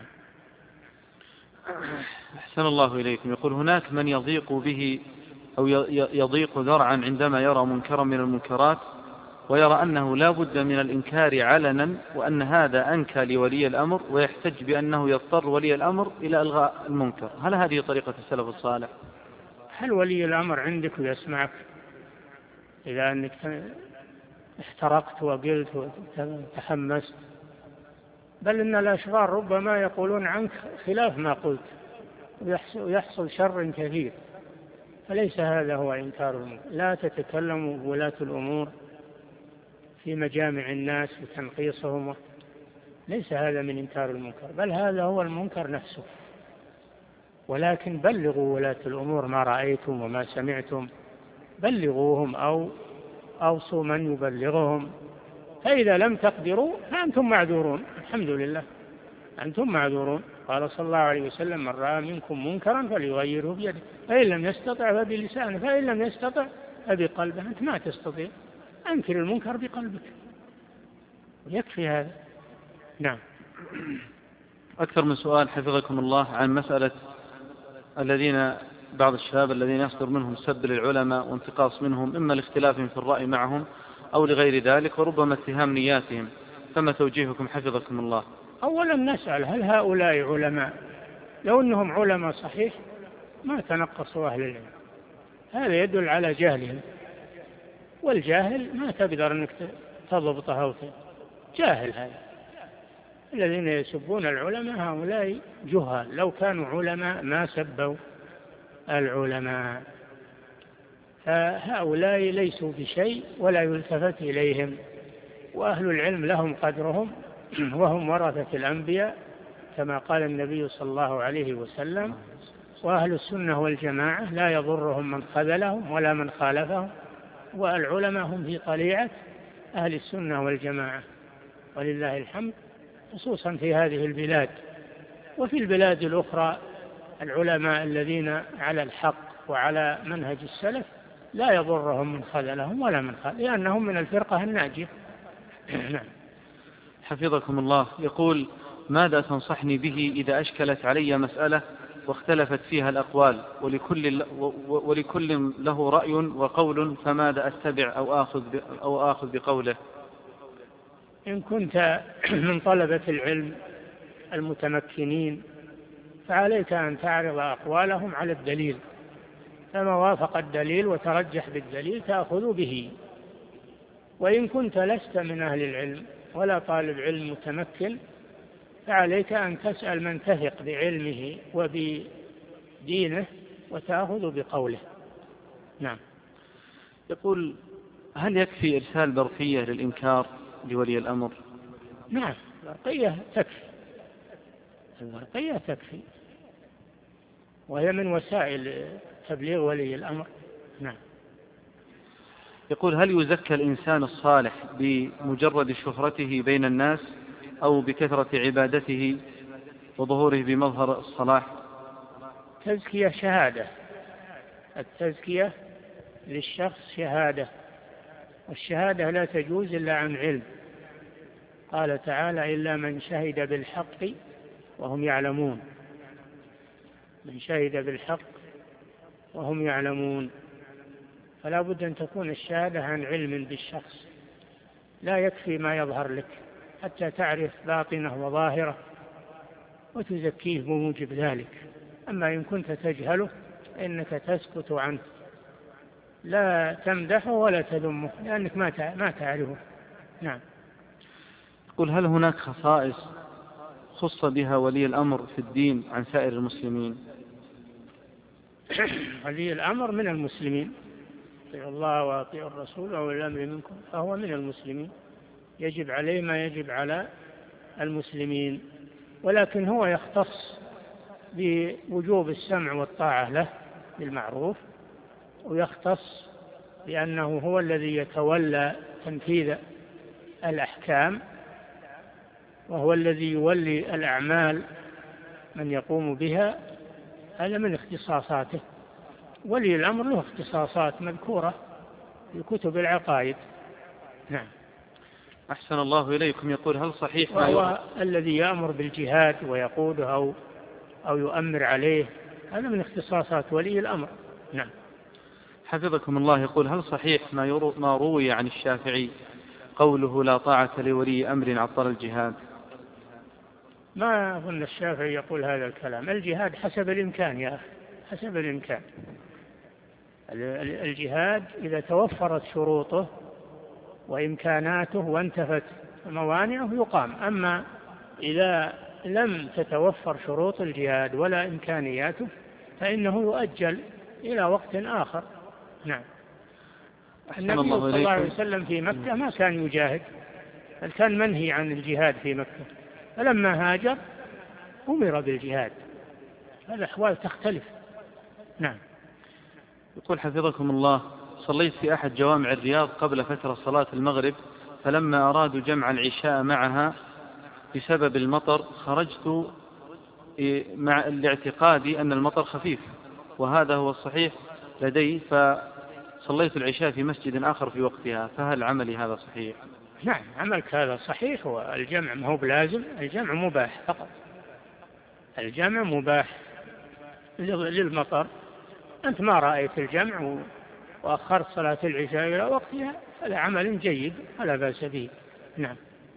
أحسن الله إليكم. يقول هناك من يضيق به أو يضيق ذرعا عندما يرى منكرا من المنكرات، ويرى أنه لا بد من الإنكار علنا، وأن هذا أنكى لولي الأمر، ويحتج بأنه يضطر ولي الأمر إلى إلغاء المنكر. هل هذه طريقة السلف الصالح؟ هل ولي الأمر عندك ويسمعك إذا أنك احترقت وقلت وتحمست؟ بل إن الأشرار ربما يقولون عنك خلاف ما قلت ويحصل شر كثير، فليس هذا هو إنكار المنكر. لا تتكلموا بولاة الأمور في مجامع الناس وتنقيصهم، ليس هذا من إنكار المنكر، بل هذا هو المنكر نفسه. ولكن بلغوا ولاة الأمور ما رأيتم وما سمعتم، بلغوهم أو أوصوا من يبلغهم، فإذا لم تقدروا فأنتم معذورون. الحمد لله أنتم معذورون. قال صلى الله عليه وسلم: من رأى منكم منكرا فليغيره بيده، فإن لم يستطع فبلسانه، فإن لم يستطع فبقلبه. أنت ما تستطيع، أنكر المنكر بقلبك، يكفي هذا. نعم. أكثر من سؤال حفظكم الله عن مسألة الذين بعض الشباب الذين يصدر منهم سب للعلماء وانتقاص منهم، إما لاختلافهم في الرأي معهم أو لغير ذلك، وربما اتهام نياتهم، فما توجيهكم حفظكم الله؟ أولا نسأل: هل هؤلاء علماء؟ لو أنهم علماء صحيح ما تنقصوا أهل العلم، هذا يدل على جهلهم، والجاهل ما تقدر أنك تضبطه أو جاهل. هذا الذين يسبون العلماء هؤلاء جهال، لو كانوا علماء ما سبوا العلماء، فهؤلاء ليسوا بشيء ولا يلتفت إليهم، وأهل العلم لهم قدرهم، وهم ورثة الأنبياء كما قال النبي صلى الله عليه وسلم: وأهل السنة والجماعة لا يضرهم من خذلهم ولا من خالفهم، والعلماء هم في طليعة أهل السنة والجماعة ولله الحمد، خصوصا في هذه البلاد. وفي البلاد الأخرى العلماء الذين على الحق وعلى منهج السلف لا يضرهم من خذلهم ولا من خذلهم، لأنهم من الفرقة الناجية. نعم. حفظكم الله. يقول: ماذا تنصحني به إذا أشكلت علي مسألة واختلفت فيها الأقوال، ولكل, ولكل له رأي وقول، فماذا أتبع أو آخذ, أو آخذ بقوله؟ إن كنت من طلبة العلم المتمكنين فعليك أن تعرض أقوالهم على الدليل، فما وافق الدليل وترجح بالدليل تأخذ به. وإن كنت لست من أهل العلم ولا طالب علم متمكن فعليك أن تسأل من تثق بعلمه وبدينه وتأخذ بقوله. نعم. يقول: هل يكفي إرسال برقية للإنكار لولي الأمر؟ نعم، البرقية تكفي، البرقية تكفي، وهي من وسائل تبليغ ولي الأمر. نعم. يقول: هل يزكى الإنسان الصالح بمجرد شهرته بين الناس أو بكثرة عبادته وظهوره بمظهر الصلاح؟ تزكية شهادة، التزكية للشخص شهادة، والشهادة لا تجوز إلا عن علم. قال تعالى: إلا من شهد بالحق وهم يعلمون، من شهد بالحق وهم يعلمون. فلا بد أن تكون الشهادة عن علم بالشخص، لا يكفي ما يظهر لك حتى تعرف باطنه وظاهره وتزكيه بموجب ذلك. أما إن كنت تجهله فإنك تسكت عنه، لا تمدحه ولا تذمه لأنك ما تعرفه. نعم. يقول: هل هناك خصائص خص بها ولي الأمر في الدين عن سائر المسلمين؟ ولي الأمر من المسلمين، اطيعوا الله واطيعوا الرسول وأولي الأمر منكم، فهو من المسلمين، يجب عليه ما يجب على المسلمين، ولكن هو يختص بوجوب السمع والطاعة له بالمعروف، ويختص بأنه هو الذي يتولى تنفيذ الأحكام، وهو الذي يولي الأعمال من يقوم بها، هذا من اختصاصاته. ولي الأمر له اختصاصات مذكورة في كتب العقائد. نعم. أحسن الله إليكم. يقول هل صحيح ما وهو الذي يأمر بالجهاد ويقوده أو, أو يؤمر عليه، هذا من اختصاصات ولي الأمر. نعم. حفظكم الله. يقول هل صحيح ما, ما روي عن الشافعي قوله لا طاعة لولي أمر عطل الجهاد؟ ما أظن الشافعي يقول هذا الكلام. الجهاد حسب الإمكان يا أخي، حسب الإمكان. الجهاد إذا توفرت شروطه وإمكاناته وانتفت موانعه يقام، أما إذا لم تتوفر شروط الجهاد ولا إمكانياته فإنه يؤجل إلى وقت آخر. نعم. النبي صلى الله عليه وسلم في مكة ما كان يجاهد، بل كان منهي عن الجهاد في مكة، فلما هاجر أمر بالجهاد. الأحوال تختلف. نعم. يقول حفظكم الله صليت في أحد جوامع الرياض قبل فترة صلاة المغرب، فلما أرادوا جمع العشاء معها بسبب المطر خرجت مع الاعتقادي أن المطر خفيف، وهذا هو الصحيح لدي، فصليت العشاء في مسجد آخر في وقتها، فهل عملي هذا صحيح؟ نعم، عملك هذا صحيح، والجمع ما هو بلازم، الجمع مباح فقط، الجمع مباح للمطر. أنت ما رأيت الجمع وأخرت صلاة العشاء إلى وقتها، هذا عمل جيد ولا بأس به. نعم.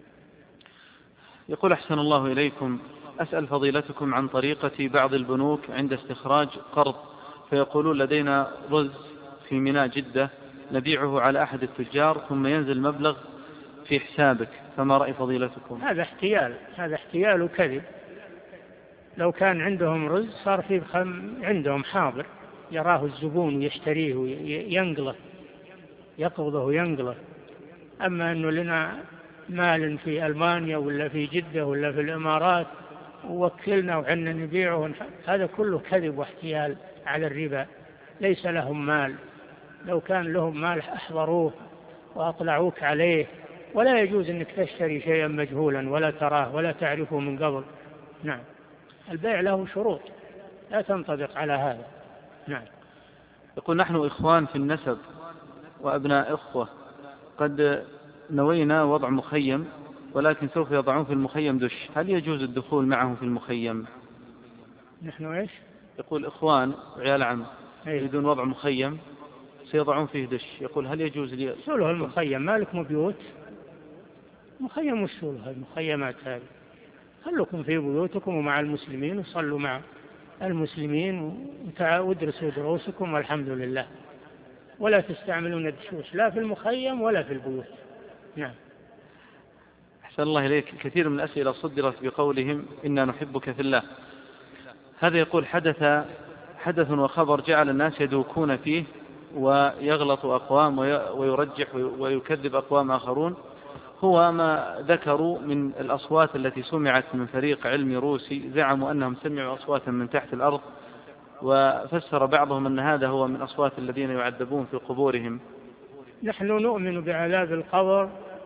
يقول أحسن الله إليكم أسأل فضيلتكم عن طريقة بعض البنوك عند استخراج قرض، فيقولون لدينا رز في ميناء جدة نبيعه على أحد التجار ثم ينزل مبلغ في حسابك، فما رأي فضيلتكم؟ هذا احتيال، هذا احتيال وكذب. لو كان عندهم رز صار في عندهم حاضر يراه الزبون ويشتريه وينقله، يقبضه وينقله. أما أنه لنا مال في ألمانيا ولا في جدة ولا في الإمارات ووكلنا وعنا نبيعه، هذا كله كذب واحتيال على الربا. ليس لهم مال، لو كان لهم مال أحضروه وأطلعوك عليه، ولا يجوز أنك تشتري شيئا مجهولا ولا تراه ولا تعرفه من قبل. نعم. البيع له شروط لا تنطبق على هذا. نعم. يقول نحن إخوان في النسب وأبناء إخوة، قد نوينا وضع مخيم ولكن سوف يضعون في المخيم دش، هل يجوز الدخول معهم في المخيم؟ نحن إيش؟ يقول إخوان عيال عم يريدون وضع مخيم سيضعون فيه دش، يقول هل يجوز لي؟ سوله المخيم، مالكم بيوت مخيم، وش سوله المخيمات هذه؟ خلوكم في بيوتكم ومع المسلمين وصلوا مع المسلمين وادرسوا دروسكم والحمد لله، ولا تستعملون الدشوش لا في المخيم ولا في البيوت. نعم. أحسن الله إليك. كثير من الأسئلة صدرت بقولهم إنا نحبك في الله. هذا يقول حدث حدث وخبر جعل الناس يدوكون فيه ويغلط أقوام ويرجح ويكذب أقوام آخرون، هو ما ذكروا من الأصوات التي سمعت من فريق علمي روسي، زعموا أنهم سمعوا أصواتا من تحت الأرض، وفسر بعضهم أن هذا هو من أصوات الذين يعذبون في قبورهم. نحن نؤمن بعذاب القبر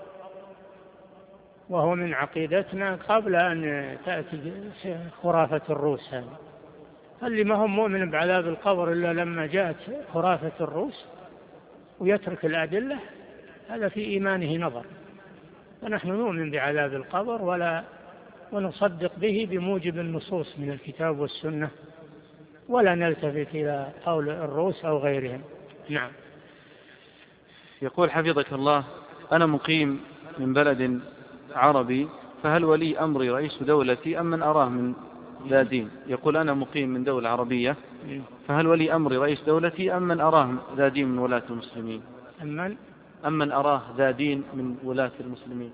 وهو من عقيدتنا قبل أن تأتي خرافة الروس هذه. اللي ما هم مؤمن بعذاب القبر إلا لما جاءت خرافة الروس ويترك الأدلة، هذا في إيمانه نظر. فنحن نؤمن بعذاب القبر ولا ونصدق به بموجب النصوص من الكتاب والسنة، ولا نلتفت إلى قول الروس أو غيرهم. نعم. يقول حفظك الله أنا مقيم من بلد عربي، فهل ولي أمري رئيس دولتي أم من أراه من ذا دين؟ يقول أنا مقيم من دولة عربية، فهل ولي أمري رئيس دولتي أم من أراه ذا دين من ولاة المسلمين؟ أمن أم من أراه ذا دين من ولاة المسلمين؟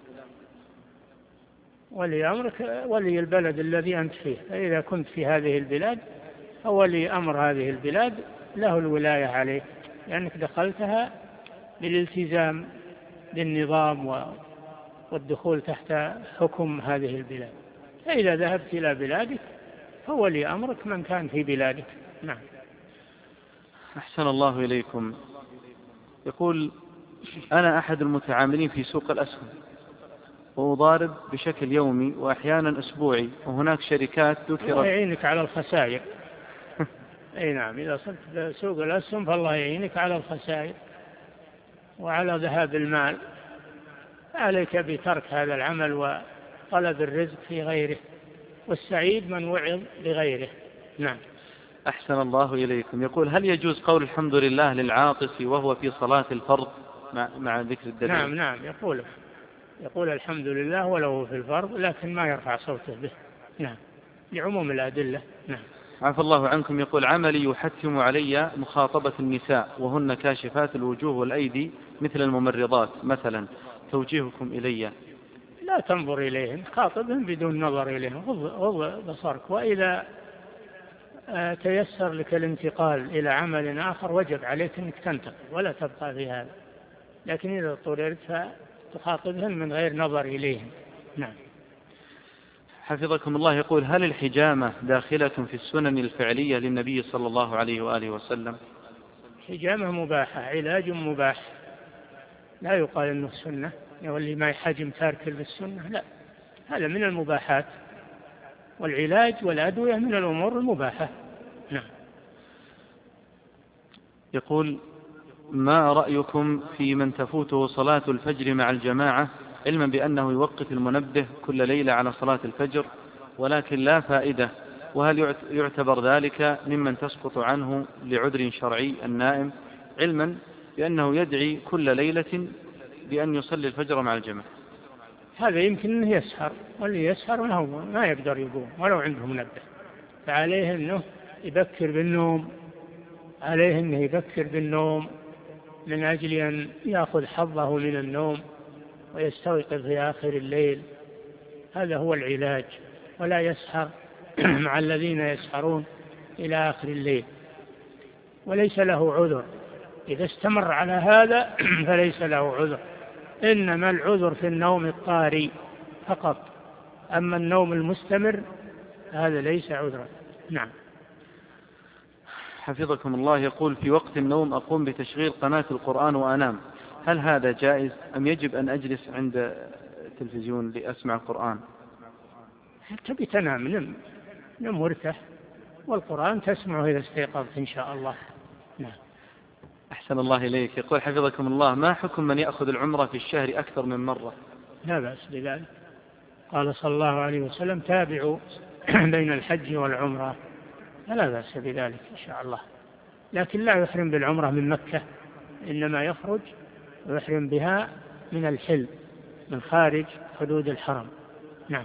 ولي أمرك ولي البلد الذي أنت فيه، فإذا كنت في هذه البلاد فولي أمر هذه البلاد له الولاية عليك، لأنك دخلتها بالالتزام بالنظام والدخول تحت حكم هذه البلاد. فإذا ذهبت إلى بلادك فولي أمرك من كان في بلادك. نعم. أحسن الله إليكم. يقول أنا أحد المتعاملين في سوق الأسهم وأضارب بشكل يومي وأحيانا أسبوعي، وهناك شركات ذكرت. الله يعينك على الخسائر. أي نعم، إذا صرت سوق الأسهم فالله يعينك على الخسائر وعلى ذهاب المال. عليك بترك هذا العمل وطلب الرزق في غيره، والسعيد من وعظ بغيره. نعم. أحسن الله إليكم. يقول هل يجوز قول الحمد لله للعاطس وهو في صلاة الفرض مع, مع ذكر الدليل؟ نعم نعم، يقول يقول الحمد لله ولو في الفرض، لكن ما يرفع صوته به. نعم، لعموم الأدلة. نعم. عفى الله عنكم. يقول عملي يحتم علي مخاطبة النساء وهن كاشفات الوجوه والأيدي مثل الممرضات مثلا، توجيهكم إلي؟ لا تنظر إليهم، خاطبهم بدون نظر إليهم، غض بصرك. وإذا تيسر لك الانتقال إلى عمل آخر وجب عليك أنك تنتقل ولا تبقى في هذا، لكن إذا اضطررت فتخاطبهم من غير نظر إليهم. نعم. حفظكم الله. يقول هل الحجامة داخلة في السنن الفعلية للنبي صلى الله عليه وآله وسلم؟ حجامة مباحة، علاج مباح، لا يقال أنه سنة واللي ما يحجم تارك للسنة، لا، هذا من المباحات، والعلاج والأدوية من الأمور المباحة. نعم. يقول ما رأيكم في من تفوته صلاة الفجر مع الجماعة علما بأنه يوقت المنبه كل ليلة على صلاة الفجر ولكن لا فائدة، وهل يعتبر ذلك ممن تسقط عنه لعذر شرعي النائم، علما بأنه يدعي كل ليلة بأن يصلي الفجر مع الجماعة؟ هذا يمكن أنه يسهر، واللي يسهر ما, ما يقدر يقوم ولو عنده منبه، فعليه أنه يبكر بالنوم، عليه أنه يبكر بالنوم من أجل أن يأخذ حظه من النوم ويستيقظ في آخر الليل. هذا هو العلاج، ولا يسهر مع الذين يسهرون إلى آخر الليل، وليس له عذر إذا استمر على هذا فليس له عذر، إنما العذر في النوم الطاري فقط، أما النوم المستمر هذا ليس عذرا. نعم. حفظكم الله. يقول في وقت النوم أقوم بتشغيل قناة القرآن وأنام، هل هذا جائز أم يجب أن أجلس عند التلفزيون لأسمع القرآن؟ تبي تنام، نم نم وارتاح، والقرآن تسمعه إذا استيقظت إن شاء الله. نعم. أحسن الله إليك. يقول حفظكم الله ما حكم من يأخذ العمرة في الشهر أكثر من مرة؟ لا بأس بذلك، قال صلى الله عليه وسلم تابعوا بين الحج والعمرة، فلا بأس بذلك إن شاء الله، لكن لا يحرم بالعمرة من مكة، إنما يخرج ويحرم بها من الحل من خارج حدود الحرم. نعم.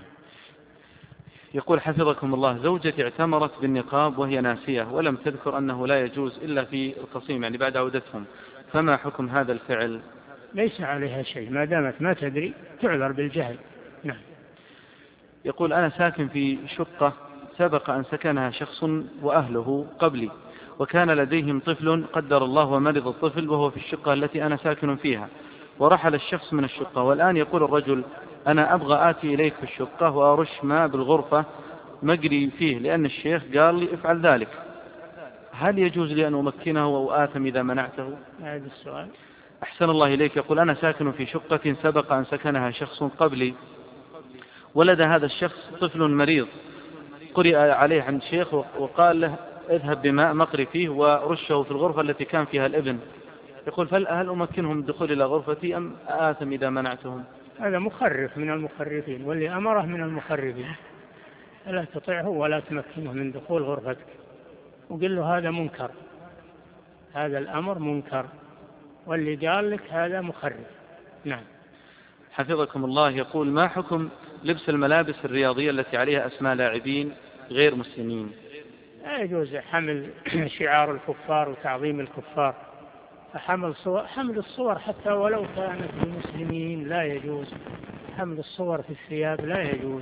يقول حفظكم الله زوجتي اعتمرت بالنقاب وهي ناسية ولم تذكر أنه لا يجوز إلا في القصيم، يعني بعد عودتهم، فما حكم هذا الفعل؟ ليس عليها شيء ما دامت ما تدري، تعذر بالجهل. نعم. يقول أنا ساكن في شقة سبق أن سكنها شخص وأهله قبلي، وكان لديهم طفل قدر الله ومرض الطفل وهو في الشقة التي أنا ساكن فيها، ورحل الشخص من الشقة، والآن يقول الرجل أنا أبغى آتي إليك في الشقة وأرش ماء بالغرفة مجري فيه لأن الشيخ قال لي افعل ذلك، هل يجوز لي أن أمكنه أو آثم إذا منعته؟ هذا السؤال. أحسن الله إليك. يقول أنا ساكن في شقة سبق أن سكنها شخص قبلي، ولد هذا الشخص طفل مريض، قرئ عليه عند شيخ وقال له اذهب بماء مقري فيه ورشه في الغرفة التي كان فيها الابن، يقول هل أمكنهم الدخول إلى غرفتي أم آثم إذا منعتهم؟ هذا مخرف من المخرفين، واللي أمره من المخرفين، لا تطيعه ولا تمكنه من دخول غرفتك، وقل له هذا منكر، هذا الأمر منكر، واللي قال لك هذا مخرف. نعم. حفظكم الله. يقول ما حكم لبس الملابس الرياضية التي عليها أسماء لاعبين غير مسلمين؟ لا يجوز حمل شعار الكفار وتعظيم الكفار، فحمل صور حمل الصور حتى ولو كانت للمسلمين لا يجوز، حمل الصور في الثياب لا يجوز،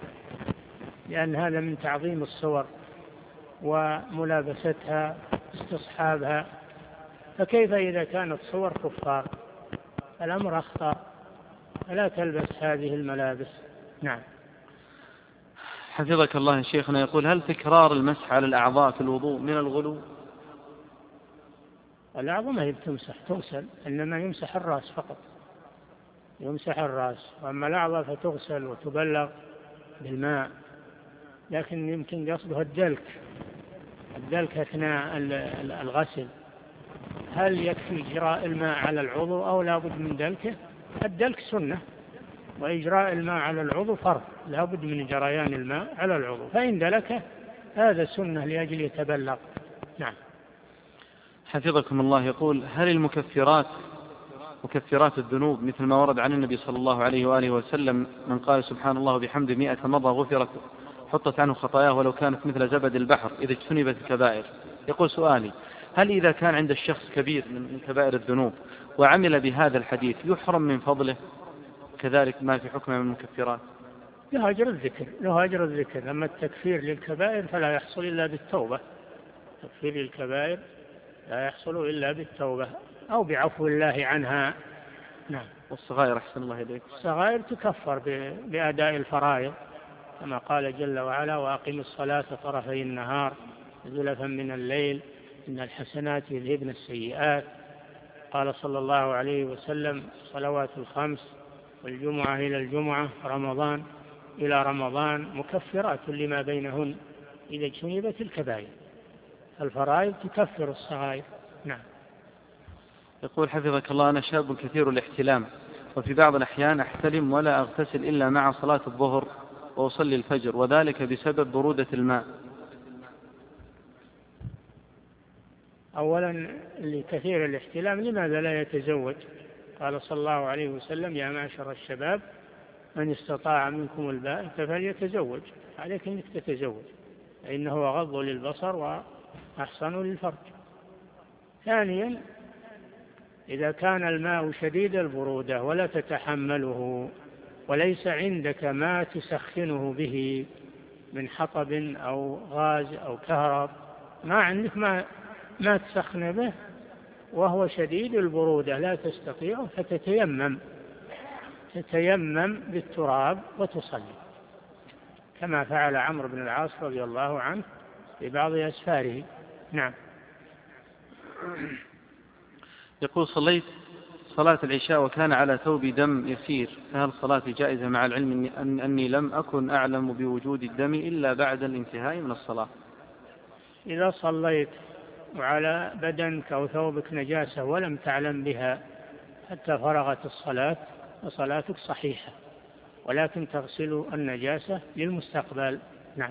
لأن هذا من تعظيم الصور وملابستها استصحابها، فكيف إذا كانت صور كفار؟ الأمر أخطر، فلا تلبس هذه الملابس. نعم. حفظك الله شيخنا. يقول هل تكرار المسح على الأعضاء في الوضوء من الغلو؟ والأعظم هي بتمسح تغسل، إنما يمسح الرأس فقط، يمسح الرأس، وأما الأعضاء فتغسل وتبلغ بالماء. لكن يمكن قصده الدلك، الدلك أثناء الغسل، هل يكفي إجراء الماء على العضو أو لا بد من دلكه؟ الدلك سنة، وإجراء الماء على العضو فرض، لا بد من جريان الماء على العضو، فإن دلكه هذا سنة لأجل يتبلغ. نعم. حفظكم الله يقول: هل المكفرات مكفرات الذنوب مثل ما ورد عن النبي صلى الله عليه وآله وسلم من قال سبحان الله بحمد مئة مرة غفرت حطت عنه خطاياه ولو كانت مثل زبد البحر إذا اجتنبت الكبائر؟ يقول: سؤالي: هل إذا كان عند الشخص كبير من كبائر الذنوب وعمل بهذا الحديث يحرم من فضله؟ كذلك ما في حكم من المكفرات؟ له أجر الذكر، له أجر الذكر. أما التكفير للكبائر فلا يحصل إلا بالتوبة، تكفير للكبائر لا يحصل إلا بالتوبة أو بعفو الله عنها. نعم. والصغائر أحسن الله إليك؟ الصغائر تكفر بأداء الفرائض، كما قال جل وعلا: وأقم الصلاة طرفي النهار زلفا من الليل إن الحسنات يذهبن السيئات. قال صلى الله عليه وسلم: صلوات الخمس والجمعة إلى الجمعة رمضان إلى رمضان مكفرات لما بينهن إذا اجتنبت الكبائر. الفرائض تكفر الصغائر. نعم. يقول: حفظك الله: أنا شاب كثير الاحتلام، وفي بعض الأحيان أحتلم ولا أغتسل إلا مع صلاة الظهر وأصلي الفجر، وذلك بسبب برودة الماء. أولا لكثير الاحتلام لماذا لا يتزوج؟ قال صلى الله عليه وسلم: يا معشر الشباب من استطاع منكم الباءة فليتزوج. عليك أنك تتزوج، فإنه أغض للبصر وأحسن للفرج. ثانيا إذا كان الماء شديد البرودة ولا تتحمله وليس عندك ما تسخنه به من حطب أو غاز أو كهرب، ما عندك ما, ما تسخن به وهو شديد البرودة لا تستطيع، فتتيمم تتيمم بالتراب وتصلي، كما فعل عمرو بن العاص رضي الله عنه في بعض أسفاره. نعم. يقول: صليت صلاة العشاء وكان على ثوبي دم يسير، فهل صلاتي جائزة مع العلم أن أني لم أكن أعلم بوجود الدم إلا بعد الانتهاء من الصلاة؟ إذا صليت وعلى بدنك أو ثوبك نجاسة ولم تعلم بها حتى فرغت الصلاة فصلاتك صحيحة، ولكن تغسل النجاسة للمستقبل. نعم.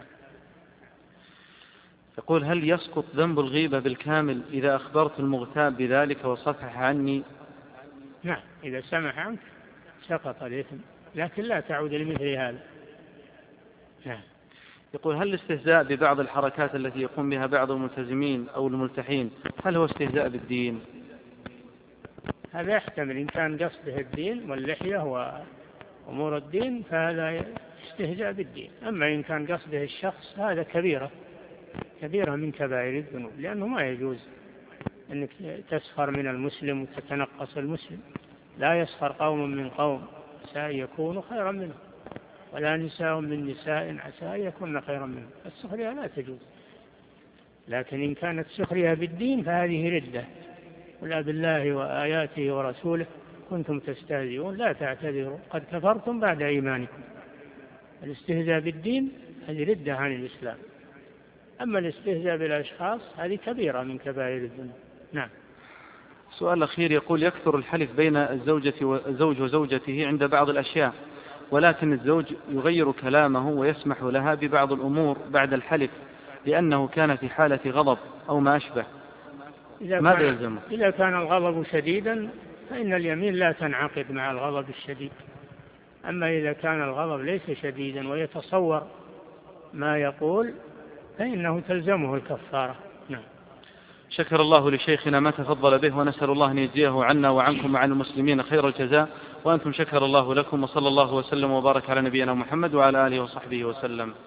يقول: هل يسقط ذنب الغيبة بالكامل إذا أخبرت المغتاب بذلك وصفح عني؟ نعم، إذا سمح عنك سقط الإثم، لكن لا تعود لمثل هذا. نعم. يقول: هل الاستهزاء ببعض الحركات التي يقوم بها بعض الملتزمين أو الملتحين هل هو استهزاء بالدين؟ هذا يحتمل، إن كان قصده الدين واللحية وأمور الدين فهذا استهزاء بالدين، أما إن كان قصده الشخص هذا كبيرة كبيرة من كبائر الذنوب، لأنه ما يجوز أنك تسخر من المسلم وتتنقص المسلم. لا يسخر قوم من قوم عسى أن يكونوا خيرا منهم، ولا نساء من نساء عسى أن يكون خيرا منهم. السخرية لا تجوز، لكن إن كانت سخرية بالدين فهذه ردة. قل بالله وآياته ورسوله كنتم تستهزئون لا تعتذروا قد كفرتم بعد إيمانكم. الاستهزاء بالدين هذه ردة عن الإسلام، أما الاستهزاء بالأشخاص هذه كبيرة من كبائر الذنوب. نعم. سؤال أخير. يقول: يكثر الحلف بين الزوجة والزوج وزوجته عند بعض الأشياء، ولكن الزوج يغير كلامه ويسمح لها ببعض الأمور بعد الحلف لأنه كان في حالة غضب أو ما أشبه، ماذا يلزمه؟ إذا كان الغضب شديدا فإن اليمين لا تنعقد مع الغضب الشديد، أما إذا كان الغضب ليس شديدا ويتصور ما يقول فإنه تلزمه الكفارة. نعم. شكر الله لشيخنا ما تفضل به، ونسأل الله أن يجزيه عنا وعنكم وعن المسلمين خير الجزاء، وأنتم شكر الله لكم، وصلى الله وسلم وبارك على نبينا محمد وعلى آله وصحبه وسلم.